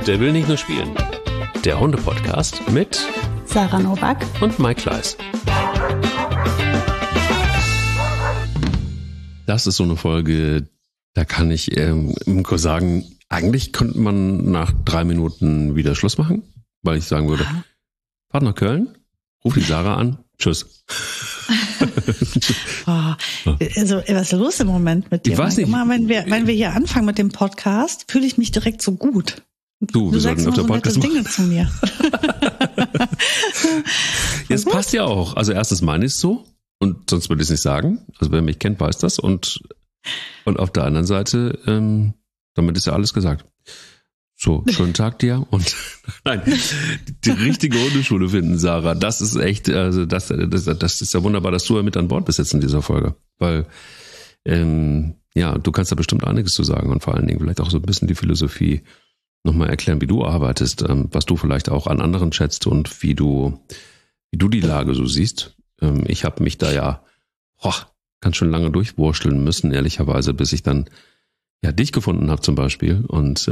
Der will nicht nur spielen. Der Hunde-Podcast mit Sarah Novak und Mike Kleiss. Das ist so eine Folge, da kann ich sagen, eigentlich könnte man nach 3 Minuten wieder Schluss machen, weil ich sagen würde, fahrt nach Köln, ruf die Sarah an, tschüss. Also, was ist los im Moment mit dir? Ich weiß nicht. Immer, wenn wir hier anfangen mit dem Podcast, fühle ich mich direkt so gut. Du sagst immer so nette Dinge zu mir. Jetzt passt ja auch. Also erstens meine ich es so und sonst würde ich es nicht sagen. Also wer mich kennt, weiß das. Und auf der anderen Seite, damit ist ja alles gesagt. So, schönen Tag dir und nein, die richtige Hundeschule finden, Sarah. Das ist echt, also das ist ja wunderbar, dass du ja mit an Bord bist jetzt in dieser Folge. Weil, du kannst da bestimmt einiges zu sagen und vor allen Dingen vielleicht auch so ein bisschen die Philosophie nochmal erklären, wie du arbeitest, was du vielleicht auch an anderen schätzt und wie du die Lage so siehst. Ich habe mich da ja ganz schön lange durchwursteln müssen, ehrlicherweise, bis ich dann dich gefunden habe zum Beispiel. Und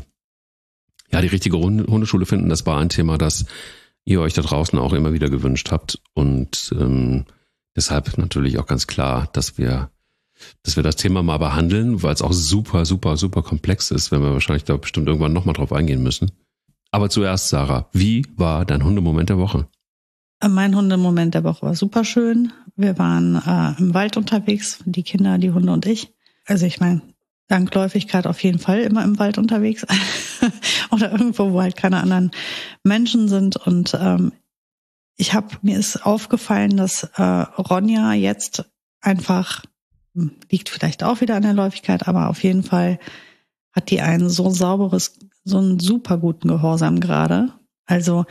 die richtige Hundeschule finden, das war ein Thema, das ihr euch da draußen auch immer wieder gewünscht habt. Und deshalb natürlich auch ganz klar, dass wir das Thema mal behandeln, weil es auch super, super, super komplex ist, wenn wir wahrscheinlich da bestimmt irgendwann nochmal drauf eingehen müssen. Aber zuerst, Sarah, wie war dein Hundemoment der Woche? Mein Hundemoment der Woche war super schön. Wir waren im Wald unterwegs, die Kinder, die Hunde und ich. Also ich meine, dank Läufigkeit auf jeden Fall immer im Wald unterwegs oder irgendwo, wo halt keine anderen Menschen sind. Und mir ist aufgefallen, dass Ronja jetzt einfach, liegt vielleicht auch wieder an der Läufigkeit, aber auf jeden Fall hat die einen so einen super guten Gehorsam gerade. Also,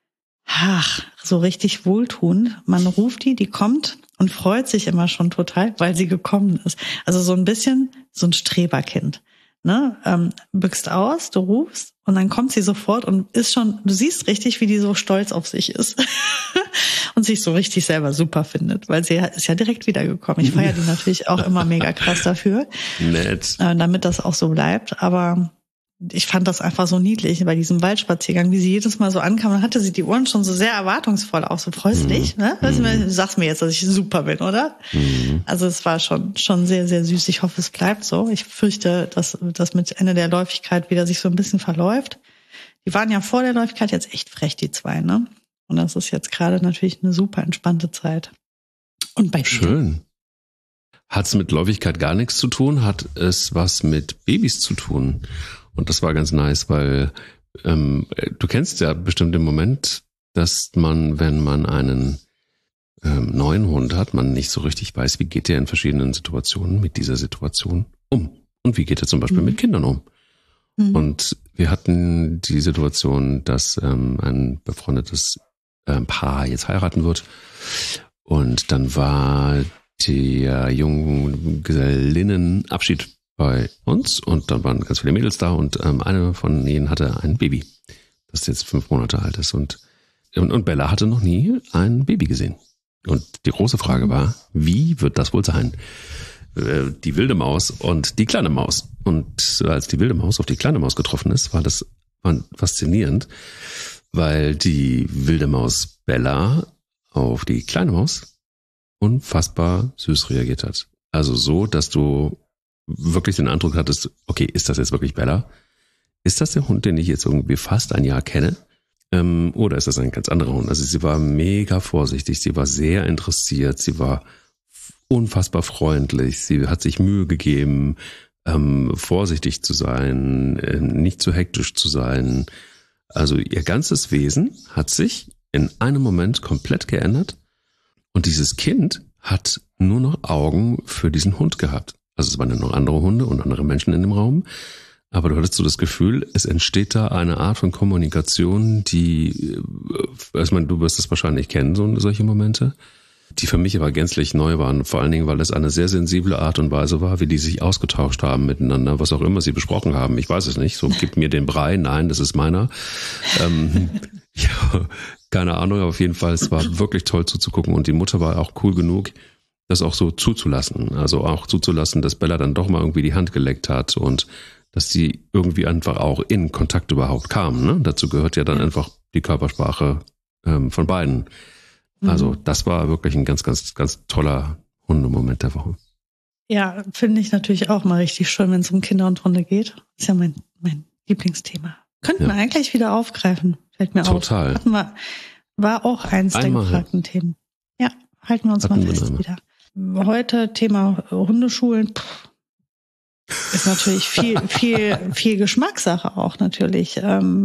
so richtig wohltuend. Man ruft die kommt und freut sich immer schon total, weil sie gekommen ist. Also so ein bisschen so ein Streberkind. Ne? Bückst aus, du rufst und dann kommt sie sofort und ist schon, du siehst richtig, wie die so stolz auf sich ist und sich so richtig selber super findet, weil sie ist ja direkt wiedergekommen. Ich feiere die natürlich auch immer mega krass dafür, nett, damit das auch so bleibt, aber ich fand das einfach so niedlich bei diesem Waldspaziergang, wie sie jedes Mal so ankam. Dann hatte sie die Ohren schon so sehr erwartungsvoll, auch so freust dich. Ne? Du sagst mir jetzt, dass ich super bin, oder? Also es war schon sehr, sehr süß. Ich hoffe, es bleibt so. Ich fürchte, dass das mit Ende der Läufigkeit wieder sich so ein bisschen verläuft. Die waren ja vor der Läufigkeit jetzt echt frech, die zwei, ne? Und das ist jetzt gerade natürlich eine super entspannte Zeit. Und bei dir? Schön. Hat es mit Läufigkeit gar nichts zu tun? Hat es was mit Babys zu tun? Und das war ganz nice, weil du kennst ja bestimmt den Moment, dass man, wenn man einen neuen Hund hat, man nicht so richtig weiß, wie geht der in verschiedenen Situationen mit dieser Situation um. Und wie geht er zum Beispiel mit Kindern um. Und wir hatten die Situation, dass ein befreundetes Paar jetzt heiraten wird. Und dann war der jungen Gesellinnenabschied bei uns und dann waren ganz viele Mädels da und eine von ihnen hatte ein Baby, das jetzt 5 Monate alt ist und Bella hatte noch nie ein Baby gesehen. Und die große Frage war, wie wird das wohl sein? Die wilde Maus und die kleine Maus. Und als die wilde Maus auf die kleine Maus getroffen ist, war das faszinierend, weil die wilde Maus Bella auf die kleine Maus unfassbar süß reagiert hat. Also so, dass du wirklich den Eindruck hattest, okay, ist das jetzt wirklich Bella? Ist das der Hund, den ich jetzt irgendwie fast ein Jahr kenne? Oder ist das ein ganz anderer Hund? Also sie war mega vorsichtig, sie war sehr interessiert, sie war unfassbar freundlich, sie hat sich Mühe gegeben, vorsichtig zu sein, nicht zu hektisch zu sein. Also ihr ganzes Wesen hat sich in einem Moment komplett geändert und dieses Kind hat nur noch Augen für diesen Hund gehabt. Also es waren noch andere Hunde und andere Menschen in dem Raum, aber du hattest so das Gefühl, es entsteht da eine Art von Kommunikation, die, ich meine, du wirst es wahrscheinlich kennen, solche Momente, die für mich aber gänzlich neu waren, vor allen Dingen, weil es eine sehr sensible Art und Weise war, wie die sich ausgetauscht haben miteinander, was auch immer sie besprochen haben, ich weiß es nicht, so gib mir den Brei, nein, das ist meiner. Keine Ahnung, aber auf jeden Fall, es war wirklich toll zuzugucken und die Mutter war auch cool genug, das auch so zuzulassen. Also auch zuzulassen, dass Bella dann doch mal irgendwie die Hand geleckt hat und dass die irgendwie einfach auch in Kontakt überhaupt kamen. Ne? Dazu gehört ja dann einfach die Körpersprache von beiden. Also das war wirklich ein ganz, ganz, ganz toller Hundemoment der Woche. Ja, finde ich natürlich auch mal richtig schön, wenn es um Kinder und Hunde geht. Ist ja mein Lieblingsthema. Könnten wir eigentlich wieder aufgreifen, fällt mir Total. auf. War auch eins der gefragten Themen. Ja, halten wir uns mal fest wieder. Heute Thema Hundeschulen. Ist natürlich viel Geschmackssache auch natürlich.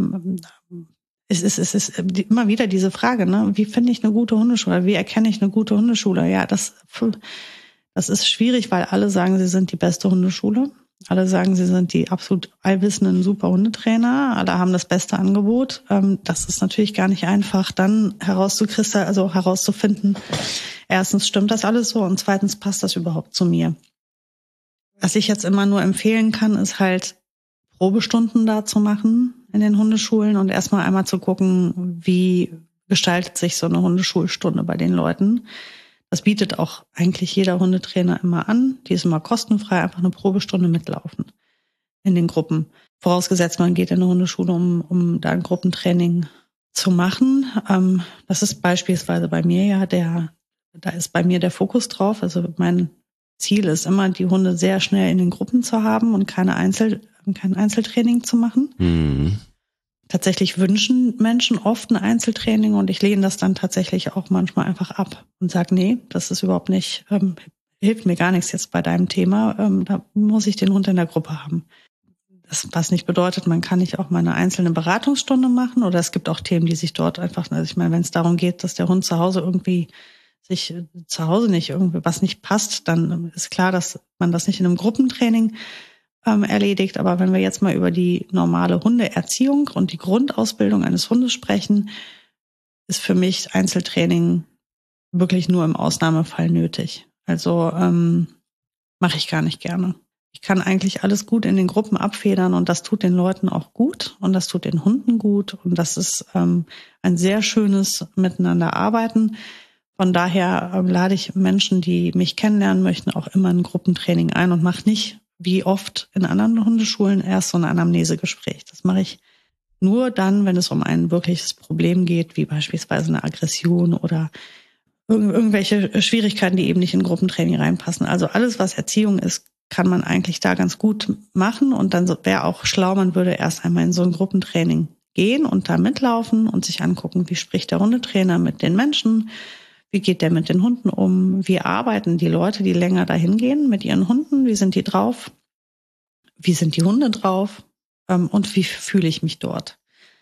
Es ist immer wieder diese Frage, ne? Wie finde ich eine gute Hundeschule? Wie erkenne ich eine gute Hundeschule? Ja, das ist schwierig, weil alle sagen, sie sind die beste Hundeschule. Alle sagen, sie sind die absolut allwissenden super Hundetrainer. Alle haben das beste Angebot. Das ist natürlich gar nicht einfach, dann herauszufinden. Erstens, stimmt das alles so? Und zweitens, passt das überhaupt zu mir? Was ich jetzt immer nur empfehlen kann, ist halt Probestunden da zu machen in den Hundeschulen und erstmal einmal zu gucken, wie gestaltet sich so eine Hundeschulstunde bei den Leuten. Das bietet auch eigentlich jeder Hundetrainer immer an. Die ist immer kostenfrei, einfach eine Probestunde mitlaufen in den Gruppen. Vorausgesetzt, man geht in eine Hundeschule, um da ein Gruppentraining zu machen. Das ist beispielsweise bei mir ja da ist bei mir der Fokus drauf. Also mein Ziel ist immer, die Hunde sehr schnell in den Gruppen zu haben und kein Einzeltraining zu machen. Mhm. Tatsächlich wünschen Menschen oft ein Einzeltraining und ich lehne das dann tatsächlich auch manchmal einfach ab und sage, nee, das ist überhaupt nicht, hilft mir gar nichts jetzt bei deinem Thema, da muss ich den Hund in der Gruppe haben. Das, was nicht bedeutet, man kann nicht auch mal eine einzelne Beratungsstunde machen oder es gibt auch Themen, die sich dort einfach, also ich meine, wenn es darum geht, dass der Hund zu Hause nicht irgendwie was nicht passt, dann ist klar, dass man das nicht in einem Gruppentraining erledigt. Aber wenn wir jetzt mal über die normale Hundeerziehung und die Grundausbildung eines Hundes sprechen, ist für mich Einzeltraining wirklich nur im Ausnahmefall nötig. Also mache ich gar nicht gerne. Ich kann eigentlich alles gut in den Gruppen abfedern und das tut den Leuten auch gut und das tut den Hunden gut und das ist ein sehr schönes Miteinanderarbeiten. Von daher lade ich Menschen, die mich kennenlernen möchten, auch immer ein Gruppentraining ein und mache nicht, wie oft in anderen Hundeschulen, erst so ein Anamnesegespräch. Das mache ich nur dann, wenn es um ein wirkliches Problem geht, wie beispielsweise eine Aggression oder irgendwelche Schwierigkeiten, die eben nicht in Gruppentraining reinpassen. Also alles, was Erziehung ist, kann man eigentlich da ganz gut machen. Und dann wäre auch schlau, man würde erst einmal in so ein Gruppentraining gehen und da mitlaufen und sich angucken, wie spricht der Hundetrainer mit den Menschen, wie geht der mit den Hunden um? Wie arbeiten die Leute, die länger dahin gehen mit ihren Hunden? Wie sind die drauf? Wie sind die Hunde drauf? Und wie fühle ich mich dort?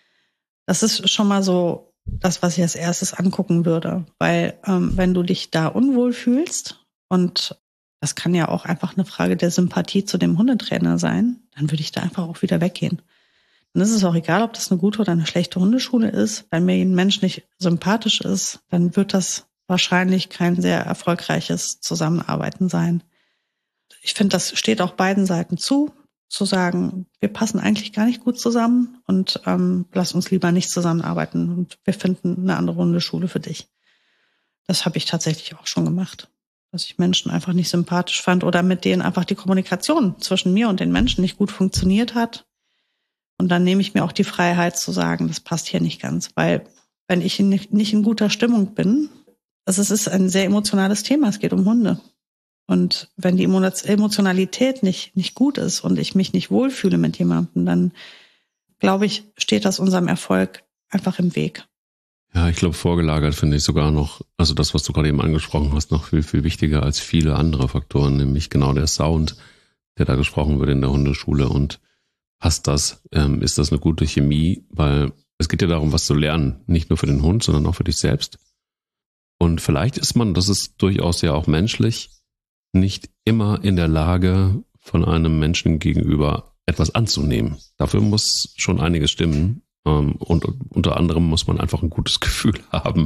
Das ist schon mal so das, was ich als erstes angucken würde. Weil wenn du dich da unwohl fühlst, und das kann ja auch einfach eine Frage der Sympathie zu dem Hundetrainer sein, dann würde ich da einfach auch wieder weggehen. Dann ist es auch egal, ob das eine gute oder eine schlechte Hundeschule ist. Wenn mir ein Mensch nicht sympathisch ist, dann wird das wahrscheinlich kein sehr erfolgreiches Zusammenarbeiten sein. Ich finde, das steht auch beiden Seiten zu sagen, wir passen eigentlich gar nicht gut zusammen und lass uns lieber nicht zusammenarbeiten und wir finden eine andere Hundeschule für dich. Das habe ich tatsächlich auch schon gemacht, dass ich Menschen einfach nicht sympathisch fand oder mit denen einfach die Kommunikation zwischen mir und den Menschen nicht gut funktioniert hat. Und dann nehme ich mir auch die Freiheit zu sagen, das passt hier nicht ganz, weil wenn ich nicht in guter Stimmung bin, es ist ein sehr emotionales Thema, es geht um Hunde. Und wenn die Emotionalität nicht gut ist und ich mich nicht wohlfühle mit jemandem, dann glaube ich, steht das unserem Erfolg einfach im Weg. Ja, ich glaube, vorgelagert finde ich sogar noch, also das, was du gerade eben angesprochen hast, noch viel, viel wichtiger als viele andere Faktoren, nämlich genau der Sound, der da gesprochen wird in der Hundeschule und passt das, ist das eine gute Chemie, weil es geht ja darum, was zu lernen, nicht nur für den Hund, sondern auch für dich selbst. Und vielleicht ist man, das ist durchaus ja auch menschlich, nicht immer in der Lage, von einem Menschen gegenüber etwas anzunehmen. Dafür muss schon einiges stimmen. Und unter anderem muss man einfach ein gutes Gefühl haben,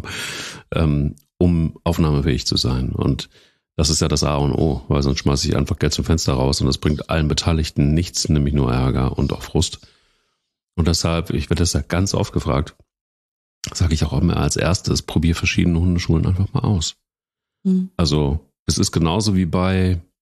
um aufnahmefähig zu sein. Und das ist ja das A und O, weil sonst schmeiße ich einfach Geld zum Fenster raus und das bringt allen Beteiligten nichts, nämlich nur Ärger und auch Frust. Und deshalb, ich werde das ja ganz oft gefragt, sage ich auch immer als erstes, probier verschiedene Hundeschulen einfach mal aus. Mhm. Also es ist genauso wie bei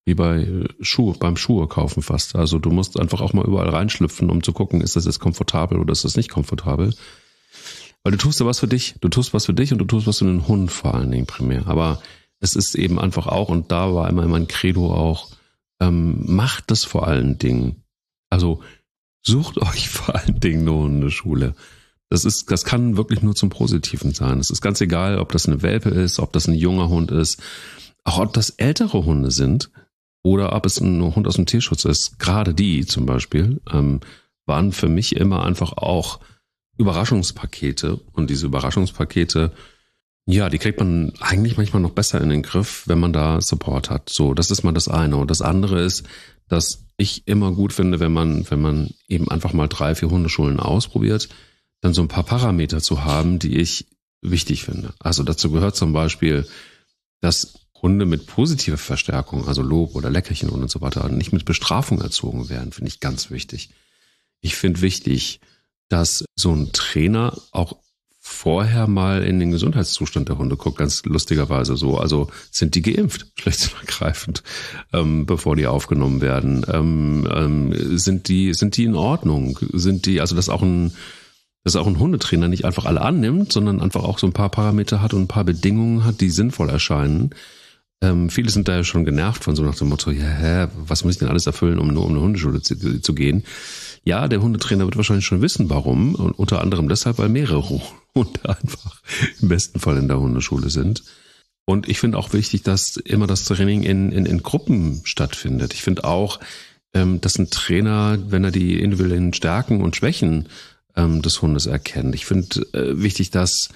Wie beim Schuhe kaufen fast. Also du musst einfach auch mal überall reinschlüpfen, um zu gucken, ist das jetzt komfortabel oder ist das nicht komfortabel. Weil du tust ja was für dich. Du tust was für dich und du tust was für den Hund vor allen Dingen primär. Aber es ist eben einfach auch, und da war immer mein Credo auch, macht es vor allen Dingen. Also sucht euch vor allen Dingen eine Hundeschule. Das kann wirklich nur zum Positiven sein. Es ist ganz egal, ob das eine Welpe ist, ob das ein junger Hund ist, auch ob das ältere Hunde sind oder ob es ein Hund aus dem Tierschutz ist. Gerade die zum Beispiel waren für mich immer einfach auch Überraschungspakete. Und diese Überraschungspakete, ja, die kriegt man eigentlich manchmal noch besser in den Griff, wenn man da Support hat. So, das ist mal das eine. Und das andere ist, dass ich immer gut finde, wenn man eben einfach mal 3-4 Hundeschulen ausprobiert, dann so ein paar Parameter zu haben, die ich wichtig finde. Also dazu gehört zum Beispiel, dass Hunde mit positiver Verstärkung, also Lob oder Leckerchen und so weiter, nicht mit Bestrafung erzogen werden, finde ich ganz wichtig. Ich finde wichtig, dass so ein Trainer auch vorher mal in den Gesundheitszustand der Hunde guckt, ganz lustigerweise so. Also sind die geimpft, schlicht und ergreifend, bevor die aufgenommen werden? Sind die in Ordnung? Also dass auch ein Hundetrainer nicht einfach alle annimmt, sondern einfach auch so ein paar Parameter hat und ein paar Bedingungen hat, die sinnvoll erscheinen. Viele sind da ja schon genervt von so nach dem Motto, ja, was muss ich denn alles erfüllen, um nur um eine Hundeschule zu gehen? Ja, der Hundetrainer wird wahrscheinlich schon wissen, warum. Und unter anderem deshalb, weil mehrere Hunde einfach im besten Fall in der Hundeschule sind. Und ich finde auch wichtig, dass immer das Training in Gruppen stattfindet. Ich finde auch, dass ein Trainer, wenn er die individuellen Stärken und Schwächen des Hundes erkennt. Ich finde wichtig, dass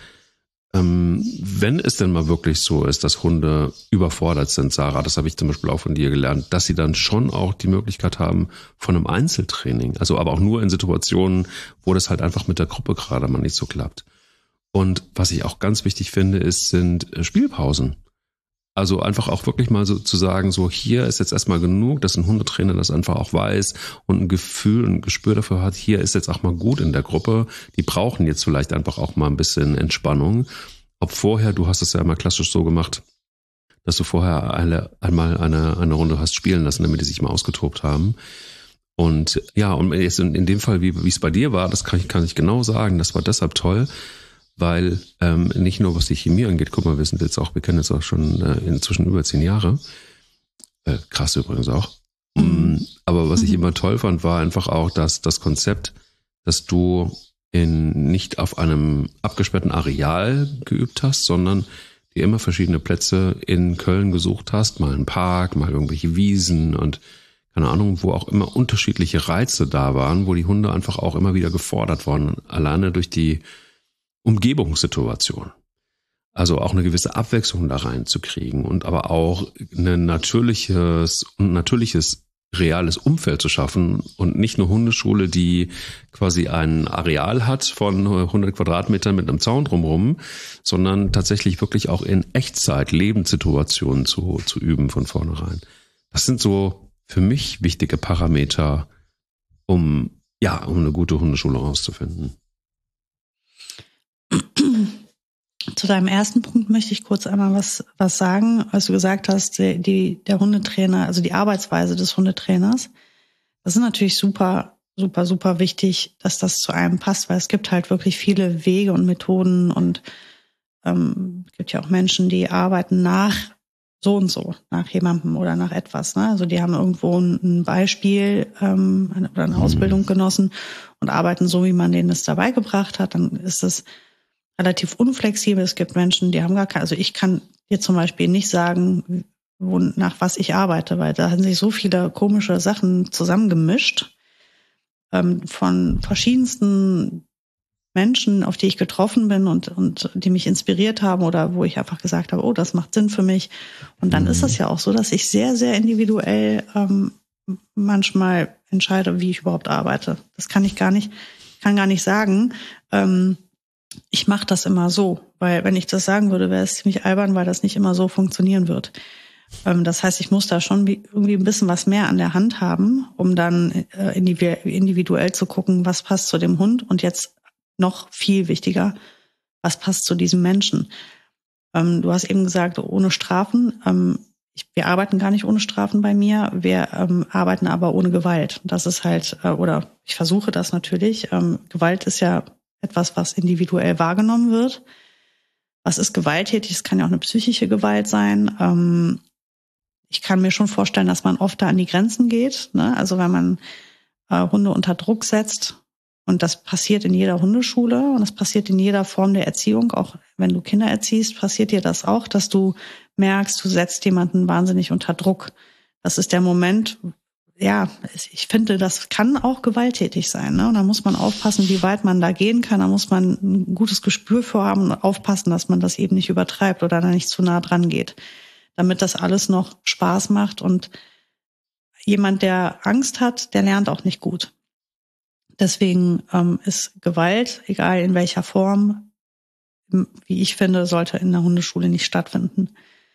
wenn es denn mal wirklich so ist, dass Hunde überfordert sind, Sarah, das habe ich zum Beispiel auch von dir gelernt, dass sie dann schon auch die Möglichkeit haben von einem Einzeltraining. Also aber auch nur in Situationen, wo das halt einfach mit der Gruppe gerade mal nicht so klappt. Und was ich auch ganz wichtig finde, sind Spielpausen. Also einfach auch wirklich mal so zu sagen, so hier ist jetzt erstmal genug, dass ein Hundetrainer das einfach auch weiß und ein Gefühl, ein Gespür dafür hat, hier ist jetzt auch mal gut in der Gruppe. Die brauchen jetzt vielleicht einfach auch mal ein bisschen Entspannung. Ob vorher, du hast es ja immer klassisch so gemacht, dass du vorher einmal eine Runde hast spielen lassen, damit die sich mal ausgetobt haben. Und ja, und jetzt in dem Fall, wie es bei dir war, das kann ich genau sagen, das war deshalb toll, weil nicht nur was die Chemie angeht, guck mal, wir kennen jetzt auch schon inzwischen über 10 Jahre, krass übrigens auch, aber was ich immer toll fand, war einfach auch das Konzept, dass du nicht auf einem abgesperrten Areal geübt hast, sondern dir immer verschiedene Plätze in Köln gesucht hast, mal einen Park, mal irgendwelche Wiesen und keine Ahnung, wo auch immer unterschiedliche Reize da waren, wo die Hunde einfach auch immer wieder gefordert waren, alleine durch die Umgebungssituation. Also auch eine gewisse Abwechslung da reinzukriegen und aber auch ein natürliches reales Umfeld zu schaffen und nicht eine Hundeschule, die quasi ein Areal hat von 100 Quadratmetern mit einem Zaun drumherum, sondern tatsächlich wirklich auch in Echtzeit Lebenssituationen zu üben von vornherein. Das sind so für mich wichtige Parameter, um eine gute Hundeschule rauszufinden. Zu deinem ersten Punkt möchte ich kurz einmal was sagen, als du gesagt hast, der Hundetrainer, also die Arbeitsweise des Hundetrainers. Das ist natürlich super, super, super wichtig, dass das zu einem passt, weil es gibt halt wirklich viele Wege und Methoden und es gibt ja auch Menschen, die arbeiten nach so und so, nach jemandem oder nach etwas. Ne? Also die haben irgendwo ein Beispiel oder eine Ausbildung genossen und arbeiten so, wie man denen das dabei gebracht hat. Dann ist es relativ unflexibel. Es gibt Menschen, die haben gar keine, also ich kann dir zum Beispiel nicht sagen, nach was ich arbeite, weil da haben sich so viele komische Sachen zusammengemischt von verschiedensten Menschen, auf die ich getroffen bin und die mich inspiriert haben oder wo ich einfach gesagt habe, oh, das macht Sinn für mich. Und dann ist es ja auch so, dass ich sehr, sehr individuell manchmal entscheide, wie ich überhaupt arbeite. Das kann ich gar nicht sagen. Ich mache das immer so, weil wenn ich das sagen würde, wäre es ziemlich albern, weil das nicht immer so funktionieren wird. Das heißt, ich muss da schon irgendwie ein bisschen was mehr an der Hand haben, um dann individuell zu gucken, was passt zu dem Hund und jetzt noch viel wichtiger, was passt zu diesem Menschen. Du hast eben gesagt, ohne Strafen. wir arbeiten gar nicht ohne Strafen bei mir, wir arbeiten aber ohne Gewalt. Das ist halt, oder ich versuche das natürlich. Gewalt ist ja etwas, was individuell wahrgenommen wird. Was ist gewalttätig? Es kann ja auch eine psychische Gewalt sein. Ich kann mir schon vorstellen, dass man oft da an die Grenzen geht, ne? Also wenn man Hunde unter Druck setzt, und das passiert in jeder Hundeschule und das passiert in jeder Form der Erziehung, auch wenn du Kinder erziehst, passiert dir das auch, dass du merkst, du setzt jemanden wahnsinnig unter Druck. Das ist der Moment, ja, ich finde, das kann auch gewalttätig sein, ne? Und da muss man aufpassen, wie weit man da gehen kann. Da muss man ein gutes Gespür für haben und aufpassen, dass man das eben nicht übertreibt oder da nicht zu nah dran geht, damit das alles noch Spaß macht. Und jemand, der Angst hat, der lernt auch nicht gut. Deswegen ist Gewalt, egal in welcher Form, wie ich finde, sollte in der Hundeschule nicht stattfinden.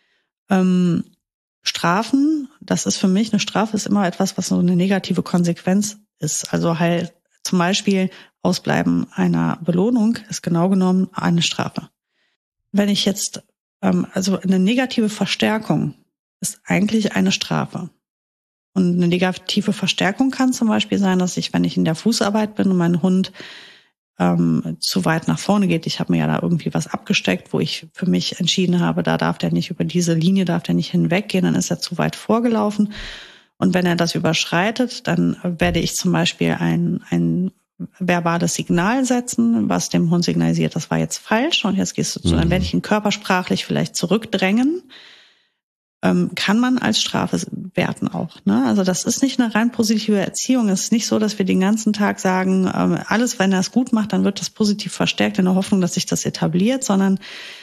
Strafen, das ist für mich, eine Strafe ist immer etwas, was so eine negative Konsequenz ist. Also halt zum Beispiel Ausbleiben einer Belohnung ist genau genommen eine Strafe. Wenn ich jetzt, also eine negative Verstärkung ist eigentlich eine Strafe. Und eine negative Verstärkung kann zum Beispiel sein, dass ich, wenn ich in der Fußarbeit bin und mein Hund zu weit nach vorne geht, ich habe mir ja da irgendwie was abgesteckt, wo ich für mich entschieden habe, da darf der nicht über diese Linie, darf der nicht hinweggehen, dann ist er zu weit vorgelaufen. Und wenn er das überschreitet, dann werde ich zum Beispiel ein verbales Signal setzen, was dem Hund signalisiert, das war jetzt falsch und jetzt gehst du zu, dann werde ich ihn körpersprachlich vielleicht zurückdrängen. Kann man als Strafe werten auch, ne? Also das ist nicht eine rein positive Erziehung. Es ist nicht so, dass wir den ganzen Tag sagen, alles, wenn er es gut macht, dann wird das positiv verstärkt in der Hoffnung, dass sich das etabliert, sondern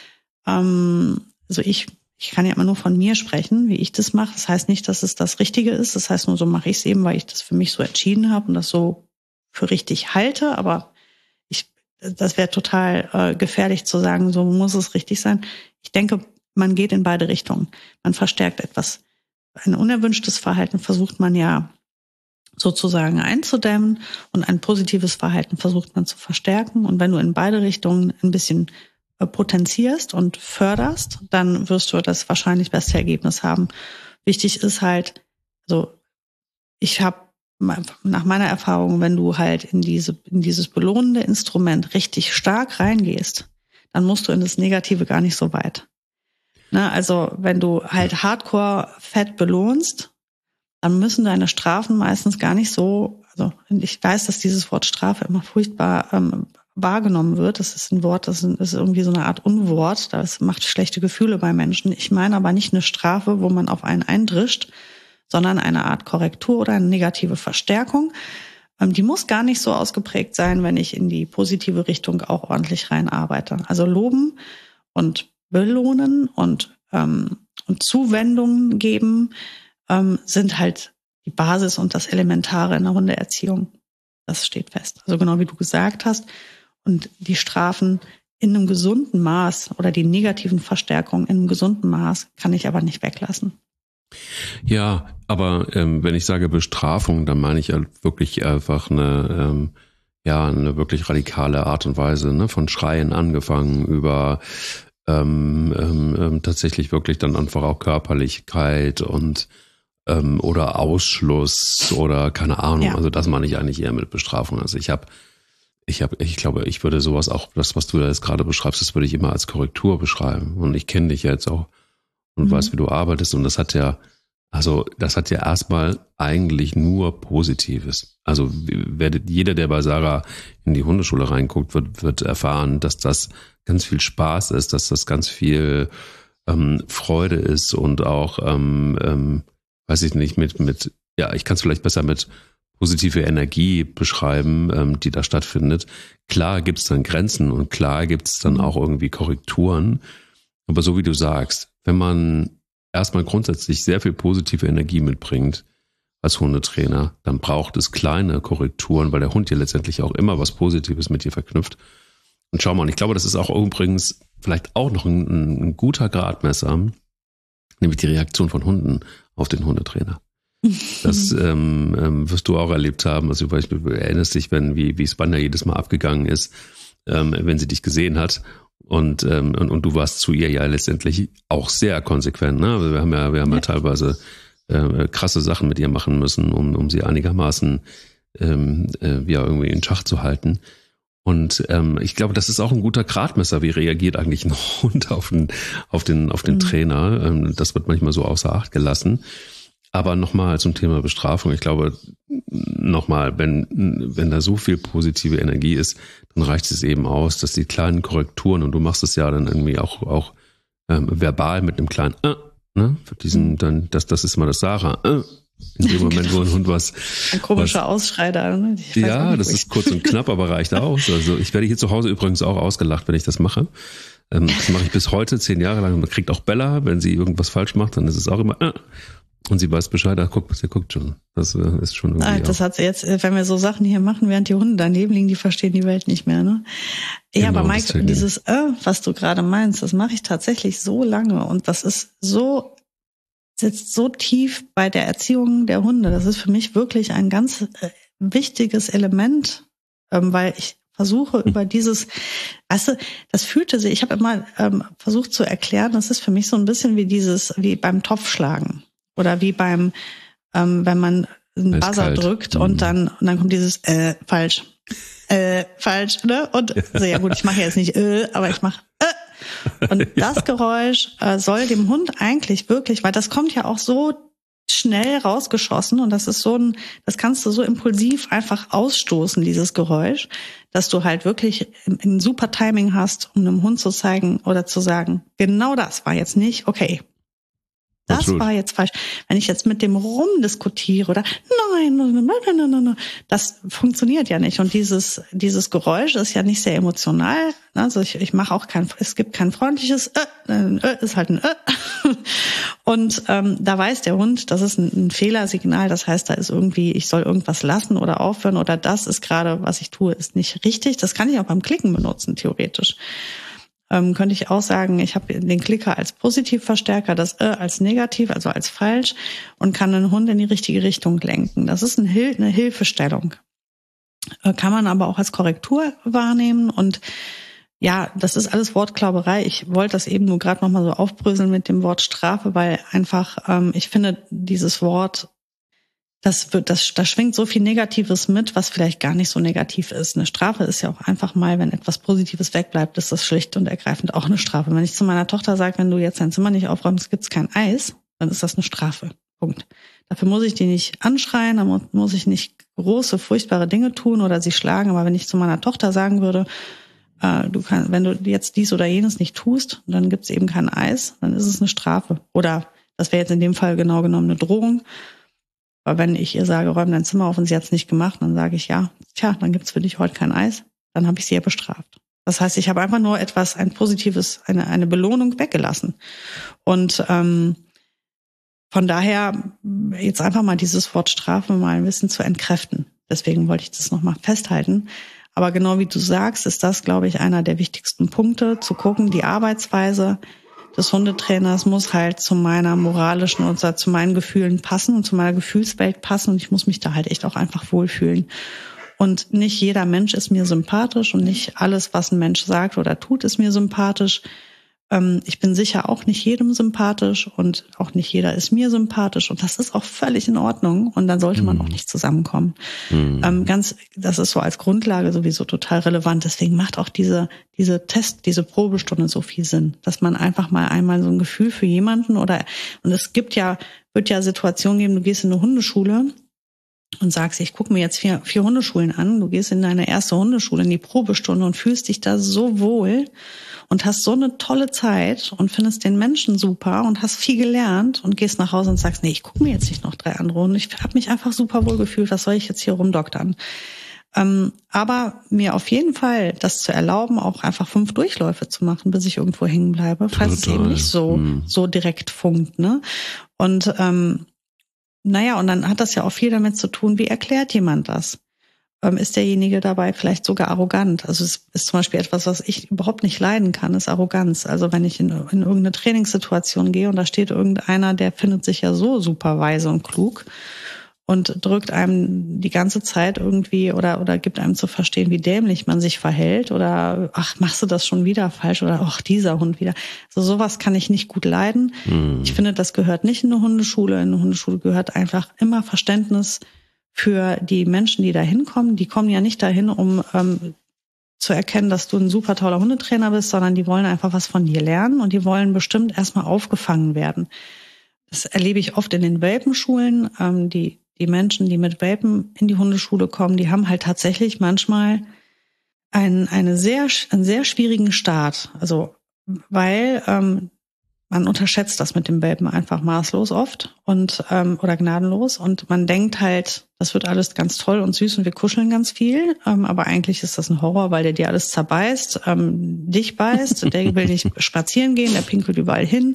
also ich kann ja immer nur von mir sprechen, wie ich das mache. Das heißt nicht, dass es das Richtige ist. Das heißt nur, so mache ich es eben, weil ich das für mich so entschieden habe und das so für richtig halte. Aber das wäre total gefährlich zu sagen, so muss es richtig sein. Ich denke, man geht in beide Richtungen. Man verstärkt etwas. Ein unerwünschtes Verhalten versucht man ja sozusagen einzudämmen und ein positives Verhalten versucht man zu verstärken. Und wenn du in beide Richtungen ein bisschen potenzierst und förderst, dann wirst du das wahrscheinlich beste Ergebnis haben. Wichtig ist halt, also ich habe nach meiner Erfahrung, wenn du halt in dieses belohnende Instrument richtig stark reingehst, dann musst du in das Negative gar nicht so weit. Ne, also wenn du halt hardcore fett belohnst, dann müssen deine Strafen meistens gar nicht so, also ich weiß, dass dieses Wort Strafe immer furchtbar wahrgenommen wird. Das ist ein Wort, das ist irgendwie so eine Art Unwort, das macht schlechte Gefühle bei Menschen. Ich meine aber nicht eine Strafe, wo man auf einen eindrischt, sondern eine Art Korrektur oder eine negative Verstärkung. Die muss gar nicht so ausgeprägt sein, wenn ich in die positive Richtung auch ordentlich reinarbeite. Also loben und belohnen und Zuwendungen geben sind halt die Basis und das Elementare in der Hundeerziehung. Das steht fest. Also genau wie du gesagt hast. Und die Strafen in einem gesunden Maß oder die negativen Verstärkungen in einem gesunden Maß kann ich aber nicht weglassen. Ja, aber wenn ich sage Bestrafung, dann meine ich halt wirklich einfach eine wirklich radikale Art und Weise, ne, von Schreien angefangen über tatsächlich wirklich dann einfach auch Körperlichkeit und oder Ausschluss oder keine Ahnung. Ja. Also das meine ich eigentlich eher mit Bestrafung. Also ich glaube, ich würde sowas auch, das, was du da jetzt gerade beschreibst, das würde ich immer als Korrektur beschreiben. Und ich kenne dich ja jetzt auch und weiß, wie du arbeitest. Und das hat ja erstmal eigentlich nur Positives. Also jeder, der bei Sarah in die Hundeschule reinguckt, wird erfahren, dass das ganz viel Spaß ist, dass das ganz viel Freude ist und auch, weiß ich nicht, ich kann es vielleicht besser mit positive Energie beschreiben, die da stattfindet. Klar gibt's dann Grenzen und klar gibt's dann auch irgendwie Korrekturen. Aber so wie du sagst, wenn man erstmal grundsätzlich sehr viel positive Energie mitbringt als Hundetrainer, dann braucht es kleine Korrekturen, weil der Hund ja letztendlich auch immer was Positives mit dir verknüpft. Und schau mal, und ich glaube, das ist auch übrigens vielleicht auch noch ein guter Gradmesser, nämlich die Reaktion von Hunden auf den Hundetrainer. Das wirst du auch erlebt haben. Also du erinnerst dich, wie Spanja jedes Mal abgegangen ist, wenn sie dich gesehen hat. Und du warst zu ihr ja letztendlich auch sehr konsequent. Ne? Also wir haben ja teilweise krasse Sachen mit ihr machen müssen, um sie einigermaßen irgendwie in Schach zu halten. Und ich glaube, das ist auch ein guter Gradmesser. Wie reagiert eigentlich ein Hund auf den Trainer? Das wird manchmal so außer Acht gelassen. Aber nochmal zum Thema Bestrafung. Ich glaube, nochmal, wenn da so viel positive Energie ist, dann reicht es eben aus, dass die kleinen Korrekturen, und du machst es ja dann irgendwie auch verbal mit einem kleinen ne? Für diesen, dann, das ist mal das Sarah. In dem Moment, wo ein Hund ein komischer Ausschrei da. Ne? Ja, das ist kurz und knapp, aber reicht aus. Also ich werde hier zu Hause übrigens auch ausgelacht, wenn ich das mache. Das mache ich bis heute 10 Jahre lang. Man kriegt auch Bella, wenn sie irgendwas falsch macht, dann ist es auch immer und sie weiß Bescheid, sie guckt schon. Das ist schon irgendwie. Das hat sie jetzt, wenn wir so Sachen hier machen, während die Hunde daneben liegen, die verstehen die Welt nicht mehr, ne? Ja, genau, aber Mike, dieses was du gerade meinst, das mache ich tatsächlich so lange und das ist sitzt so tief bei der Erziehung der Hunde. Das ist für mich wirklich ein ganz wichtiges Element, weil ich versuche über dieses, weißt du, das fühlte sich, ich habe immer versucht zu erklären, das ist für mich so ein bisschen wie beim Topfschlagen oder wie beim, wenn man einen Buzzer drückt und dann kommt dieses falsch, ne? Und also, ja gut, ich mache jetzt nicht aber ich mache Und das Geräusch soll dem Hund eigentlich wirklich, weil das kommt ja auch so schnell rausgeschossen und das ist das kannst du so impulsiv einfach ausstoßen, dieses Geräusch, dass du halt wirklich ein super Timing hast, um einem Hund zu zeigen oder zu sagen, genau das war jetzt nicht okay. Das Absolut. War jetzt falsch. Wenn ich jetzt mit dem rumdiskutiere oder nein, das funktioniert ja nicht. Und dieses Geräusch ist ja nicht sehr emotional. Also ich mache auch es gibt kein freundliches ist halt ein Und da weiß der Hund, das ist ein Fehlersignal. Das heißt, da ist irgendwie, ich soll irgendwas lassen oder aufhören oder das ist gerade, was ich tue, ist nicht richtig. Das kann ich auch beim Klicken benutzen, theoretisch. Könnte ich auch sagen, ich habe den Klicker als Positivverstärker, das als negativ, also als falsch und kann einen Hund in die richtige Richtung lenken. Das ist eine Hilfestellung. Kann man aber auch als Korrektur wahrnehmen und ja, das ist alles Wortklauberei. Ich wollte das eben nur gerade nochmal so aufbröseln mit dem Wort Strafe, weil einfach, ich finde, dieses Wort, da schwingt so viel Negatives mit, was vielleicht gar nicht so negativ ist. Eine Strafe ist ja auch einfach mal, wenn etwas Positives wegbleibt, ist das schlicht und ergreifend auch eine Strafe. Wenn ich zu meiner Tochter sage, wenn du jetzt dein Zimmer nicht aufräumst, gibt's kein Eis, dann ist das eine Strafe. Punkt. Dafür muss ich die nicht anschreien, dann muss ich nicht große, furchtbare Dinge tun oder sie schlagen. Aber wenn ich zu meiner Tochter sagen würde, wenn du jetzt dies oder jenes nicht tust, dann gibt's eben kein Eis, dann ist es eine Strafe. Oder das wäre jetzt in dem Fall genau genommen eine Drohung. Aber wenn ich ihr sage, räum dein Zimmer auf und sie hat's nicht gemacht, dann sage ich ja, dann gibt's für dich heute kein Eis, dann habe ich sie ja bestraft. Das heißt, ich habe einfach nur ein positives, eine Belohnung weggelassen. Und von daher jetzt einfach mal dieses Wort Strafe mal ein bisschen zu entkräften. Deswegen wollte ich das nochmal festhalten. Aber genau wie du sagst, ist das, glaube ich, einer der wichtigsten Punkte, zu gucken, die Arbeitsweise des Hundetrainers muss halt zu meiner moralischen und zu meinen Gefühlen passen und zu meiner Gefühlswelt passen und ich muss mich da halt echt auch einfach wohlfühlen. Und nicht jeder Mensch ist mir sympathisch und nicht alles, was ein Mensch sagt oder tut, ist mir sympathisch. Ich bin sicher auch nicht jedem sympathisch und auch nicht jeder ist mir sympathisch und das ist auch völlig in Ordnung und dann sollte man auch nicht zusammenkommen. Das ist so als Grundlage sowieso total relevant. Deswegen macht auch diese diese Probestunde so viel Sinn, dass man einfach mal einmal so ein Gefühl für jemanden und es wird ja Situationen geben, du gehst in eine Hundeschule und sagst, ich gucke mir jetzt vier Hundeschulen an, du gehst in deine erste Hundeschule in die Probestunde und fühlst dich da so wohl und hast so eine tolle Zeit und findest den Menschen super und hast viel gelernt und gehst nach Hause und sagst, nee, ich gucke mir jetzt nicht noch 3 andere Hunde, ich habe mich einfach super wohl gefühlt, was soll ich jetzt hier rumdoktern? Aber mir auf jeden Fall das zu erlauben, auch einfach 5 Durchläufe zu machen, bis ich irgendwo hängen bleibe, falls es eben nicht so direkt funkt, ne? Und und dann hat das ja auch viel damit zu tun, wie erklärt jemand das? Ist derjenige dabei vielleicht sogar arrogant? Also es ist zum Beispiel etwas, was ich überhaupt nicht leiden kann, ist Arroganz. Also wenn ich in irgendeine Trainingssituation gehe und da steht irgendeiner, der findet sich ja so super weise und klug und drückt einem die ganze Zeit irgendwie oder gibt einem zu verstehen, wie dämlich man sich verhält oder ach, machst du das schon wieder falsch oder ach, dieser Hund wieder. Also sowas kann ich nicht gut leiden. Ich finde, das gehört nicht in eine Hundeschule. In eine Hundeschule gehört einfach immer Verständnis für die Menschen, die da hinkommen. Die kommen ja nicht dahin, um zu erkennen, dass du ein super toller Hundetrainer bist, sondern die wollen einfach was von dir lernen und die wollen bestimmt erstmal aufgefangen werden. Das erlebe ich oft in den Welpenschulen. Die Menschen, die mit Welpen in die Hundeschule kommen, die haben halt tatsächlich manchmal einen sehr schwierigen Start. Also, weil man unterschätzt das mit dem Welpen einfach maßlos oft und oder gnadenlos und man denkt halt, das wird alles ganz toll und süß und wir kuscheln ganz viel, aber eigentlich ist das ein Horror, weil der dir alles zerbeißt, dich beißt, der will nicht spazieren gehen, der pinkelt überall hin.